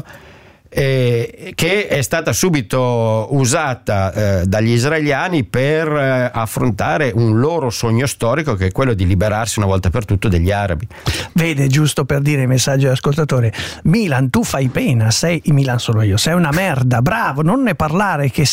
che è stata subito usata dagli israeliani per affrontare un loro sogno storico, che è quello di liberarsi una volta per tutto degli arabi. Vede, giusto per dire i messaggi dell'ascoltatore, Milan, tu fai pena, Milan sono io, sei una merda, bravo, non ne parlare che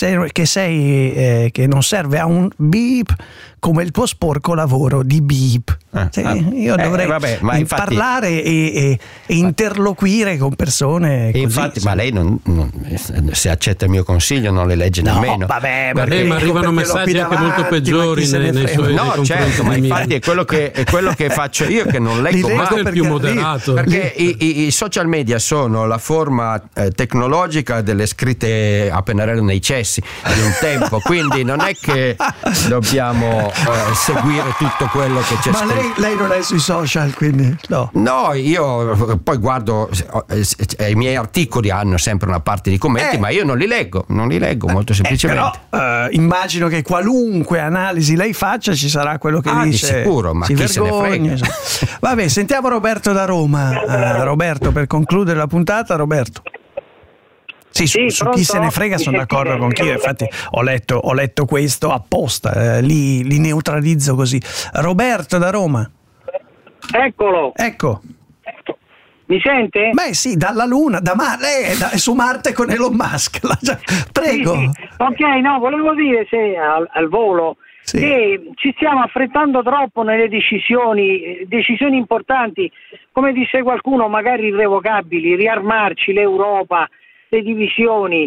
non serve a un beep come il tuo sporco lavoro di beep. Io dovrei parlare e interloquire con persone così. Infatti, ma lei non, se accetta il mio consiglio non le legge nemmeno. Vabbè, ma arrivano messaggi anche molto peggiori nei suoi no, certo, ma infatti è quello che faccio io, che non leggo mai. È il più moderato, perché i social media sono la forma tecnologica delle scritte a pennarello nei cessi di un tempo, quindi non è che dobbiamo seguire tutto quello che c'è scritto. Ma lei non è sui social, quindi no, io poi guardo, i miei articoli hanno sempre una parte di commenti, ma io non li leggo molto semplicemente. Però immagino che qualunque analisi lei faccia ci sarà quello che dice. Di sicuro, ma chi se ne frega. Vabbè, sentiamo Roberto da Roma. Roberto, per concludere la puntata, Roberto. Sì, su chi se ne frega sono d'accordo con chi, infatti ho letto questo apposta, li neutralizzo così. Roberto da Roma. Eccolo. Ecco. Mi sente? Beh sì, dalla Luna, lei è su Marte con Elon Musk. Prego. Sì. Ok, no, volevo dire al volo che ci stiamo affrettando troppo nelle decisioni importanti, come disse qualcuno, magari irrevocabili, riarmarci l'Europa, le divisioni.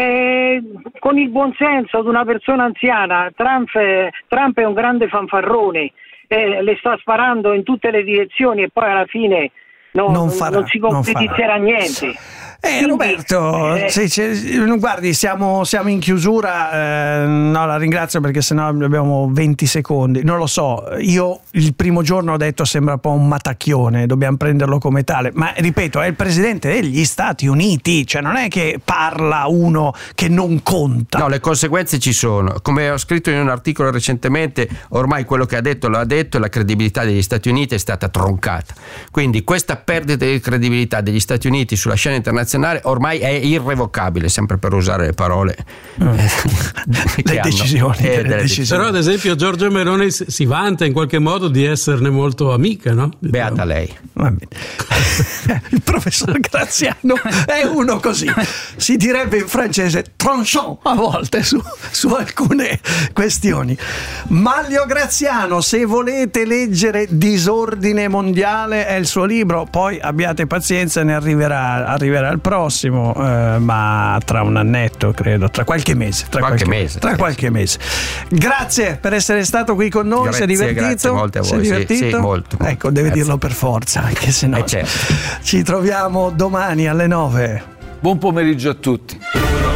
Con il buonsenso di una persona anziana, Trump è un grande fanfarrone, le sta sparando in tutte le direzioni e poi alla fine non si concretizzerà niente. Roberto, guardi, siamo in chiusura, la ringrazio perché sennò abbiamo 20 secondi, non lo so, io il primo giorno ho detto sembra un po' un matacchione, dobbiamo prenderlo come tale, ma ripeto, è il presidente degli Stati Uniti, cioè non è che parla uno che non conta. No, le conseguenze ci sono, come ho scritto in un articolo recentemente, ormai quello che ha detto l'ha detto e la credibilità degli Stati Uniti è stata troncata, quindi questa perdita di credibilità degli Stati Uniti sulla scena internazionale ormai è irrevocabile, sempre per usare le parole le decisioni. Però ad esempio Giorgia Meloni si vanta in qualche modo di esserne molto amica, no? Beata lei. Va bene. Il professor Graziano è uno così, si direbbe in francese tranchant a volte su alcune questioni. Manlio Graziano, se volete leggere Disordine mondiale è il suo libro, poi abbiate pazienza, ne arriverà il prossimo, ma tra un annetto credo, tra qualche mese. Qualche mese. Grazie per essere stato qui con noi. Si è divertito? Grazie molte a voi. Sì, molto. Ecco, deve dirlo per forza, anche se no. Certo. Ci troviamo domani alle 9. Buon pomeriggio a tutti.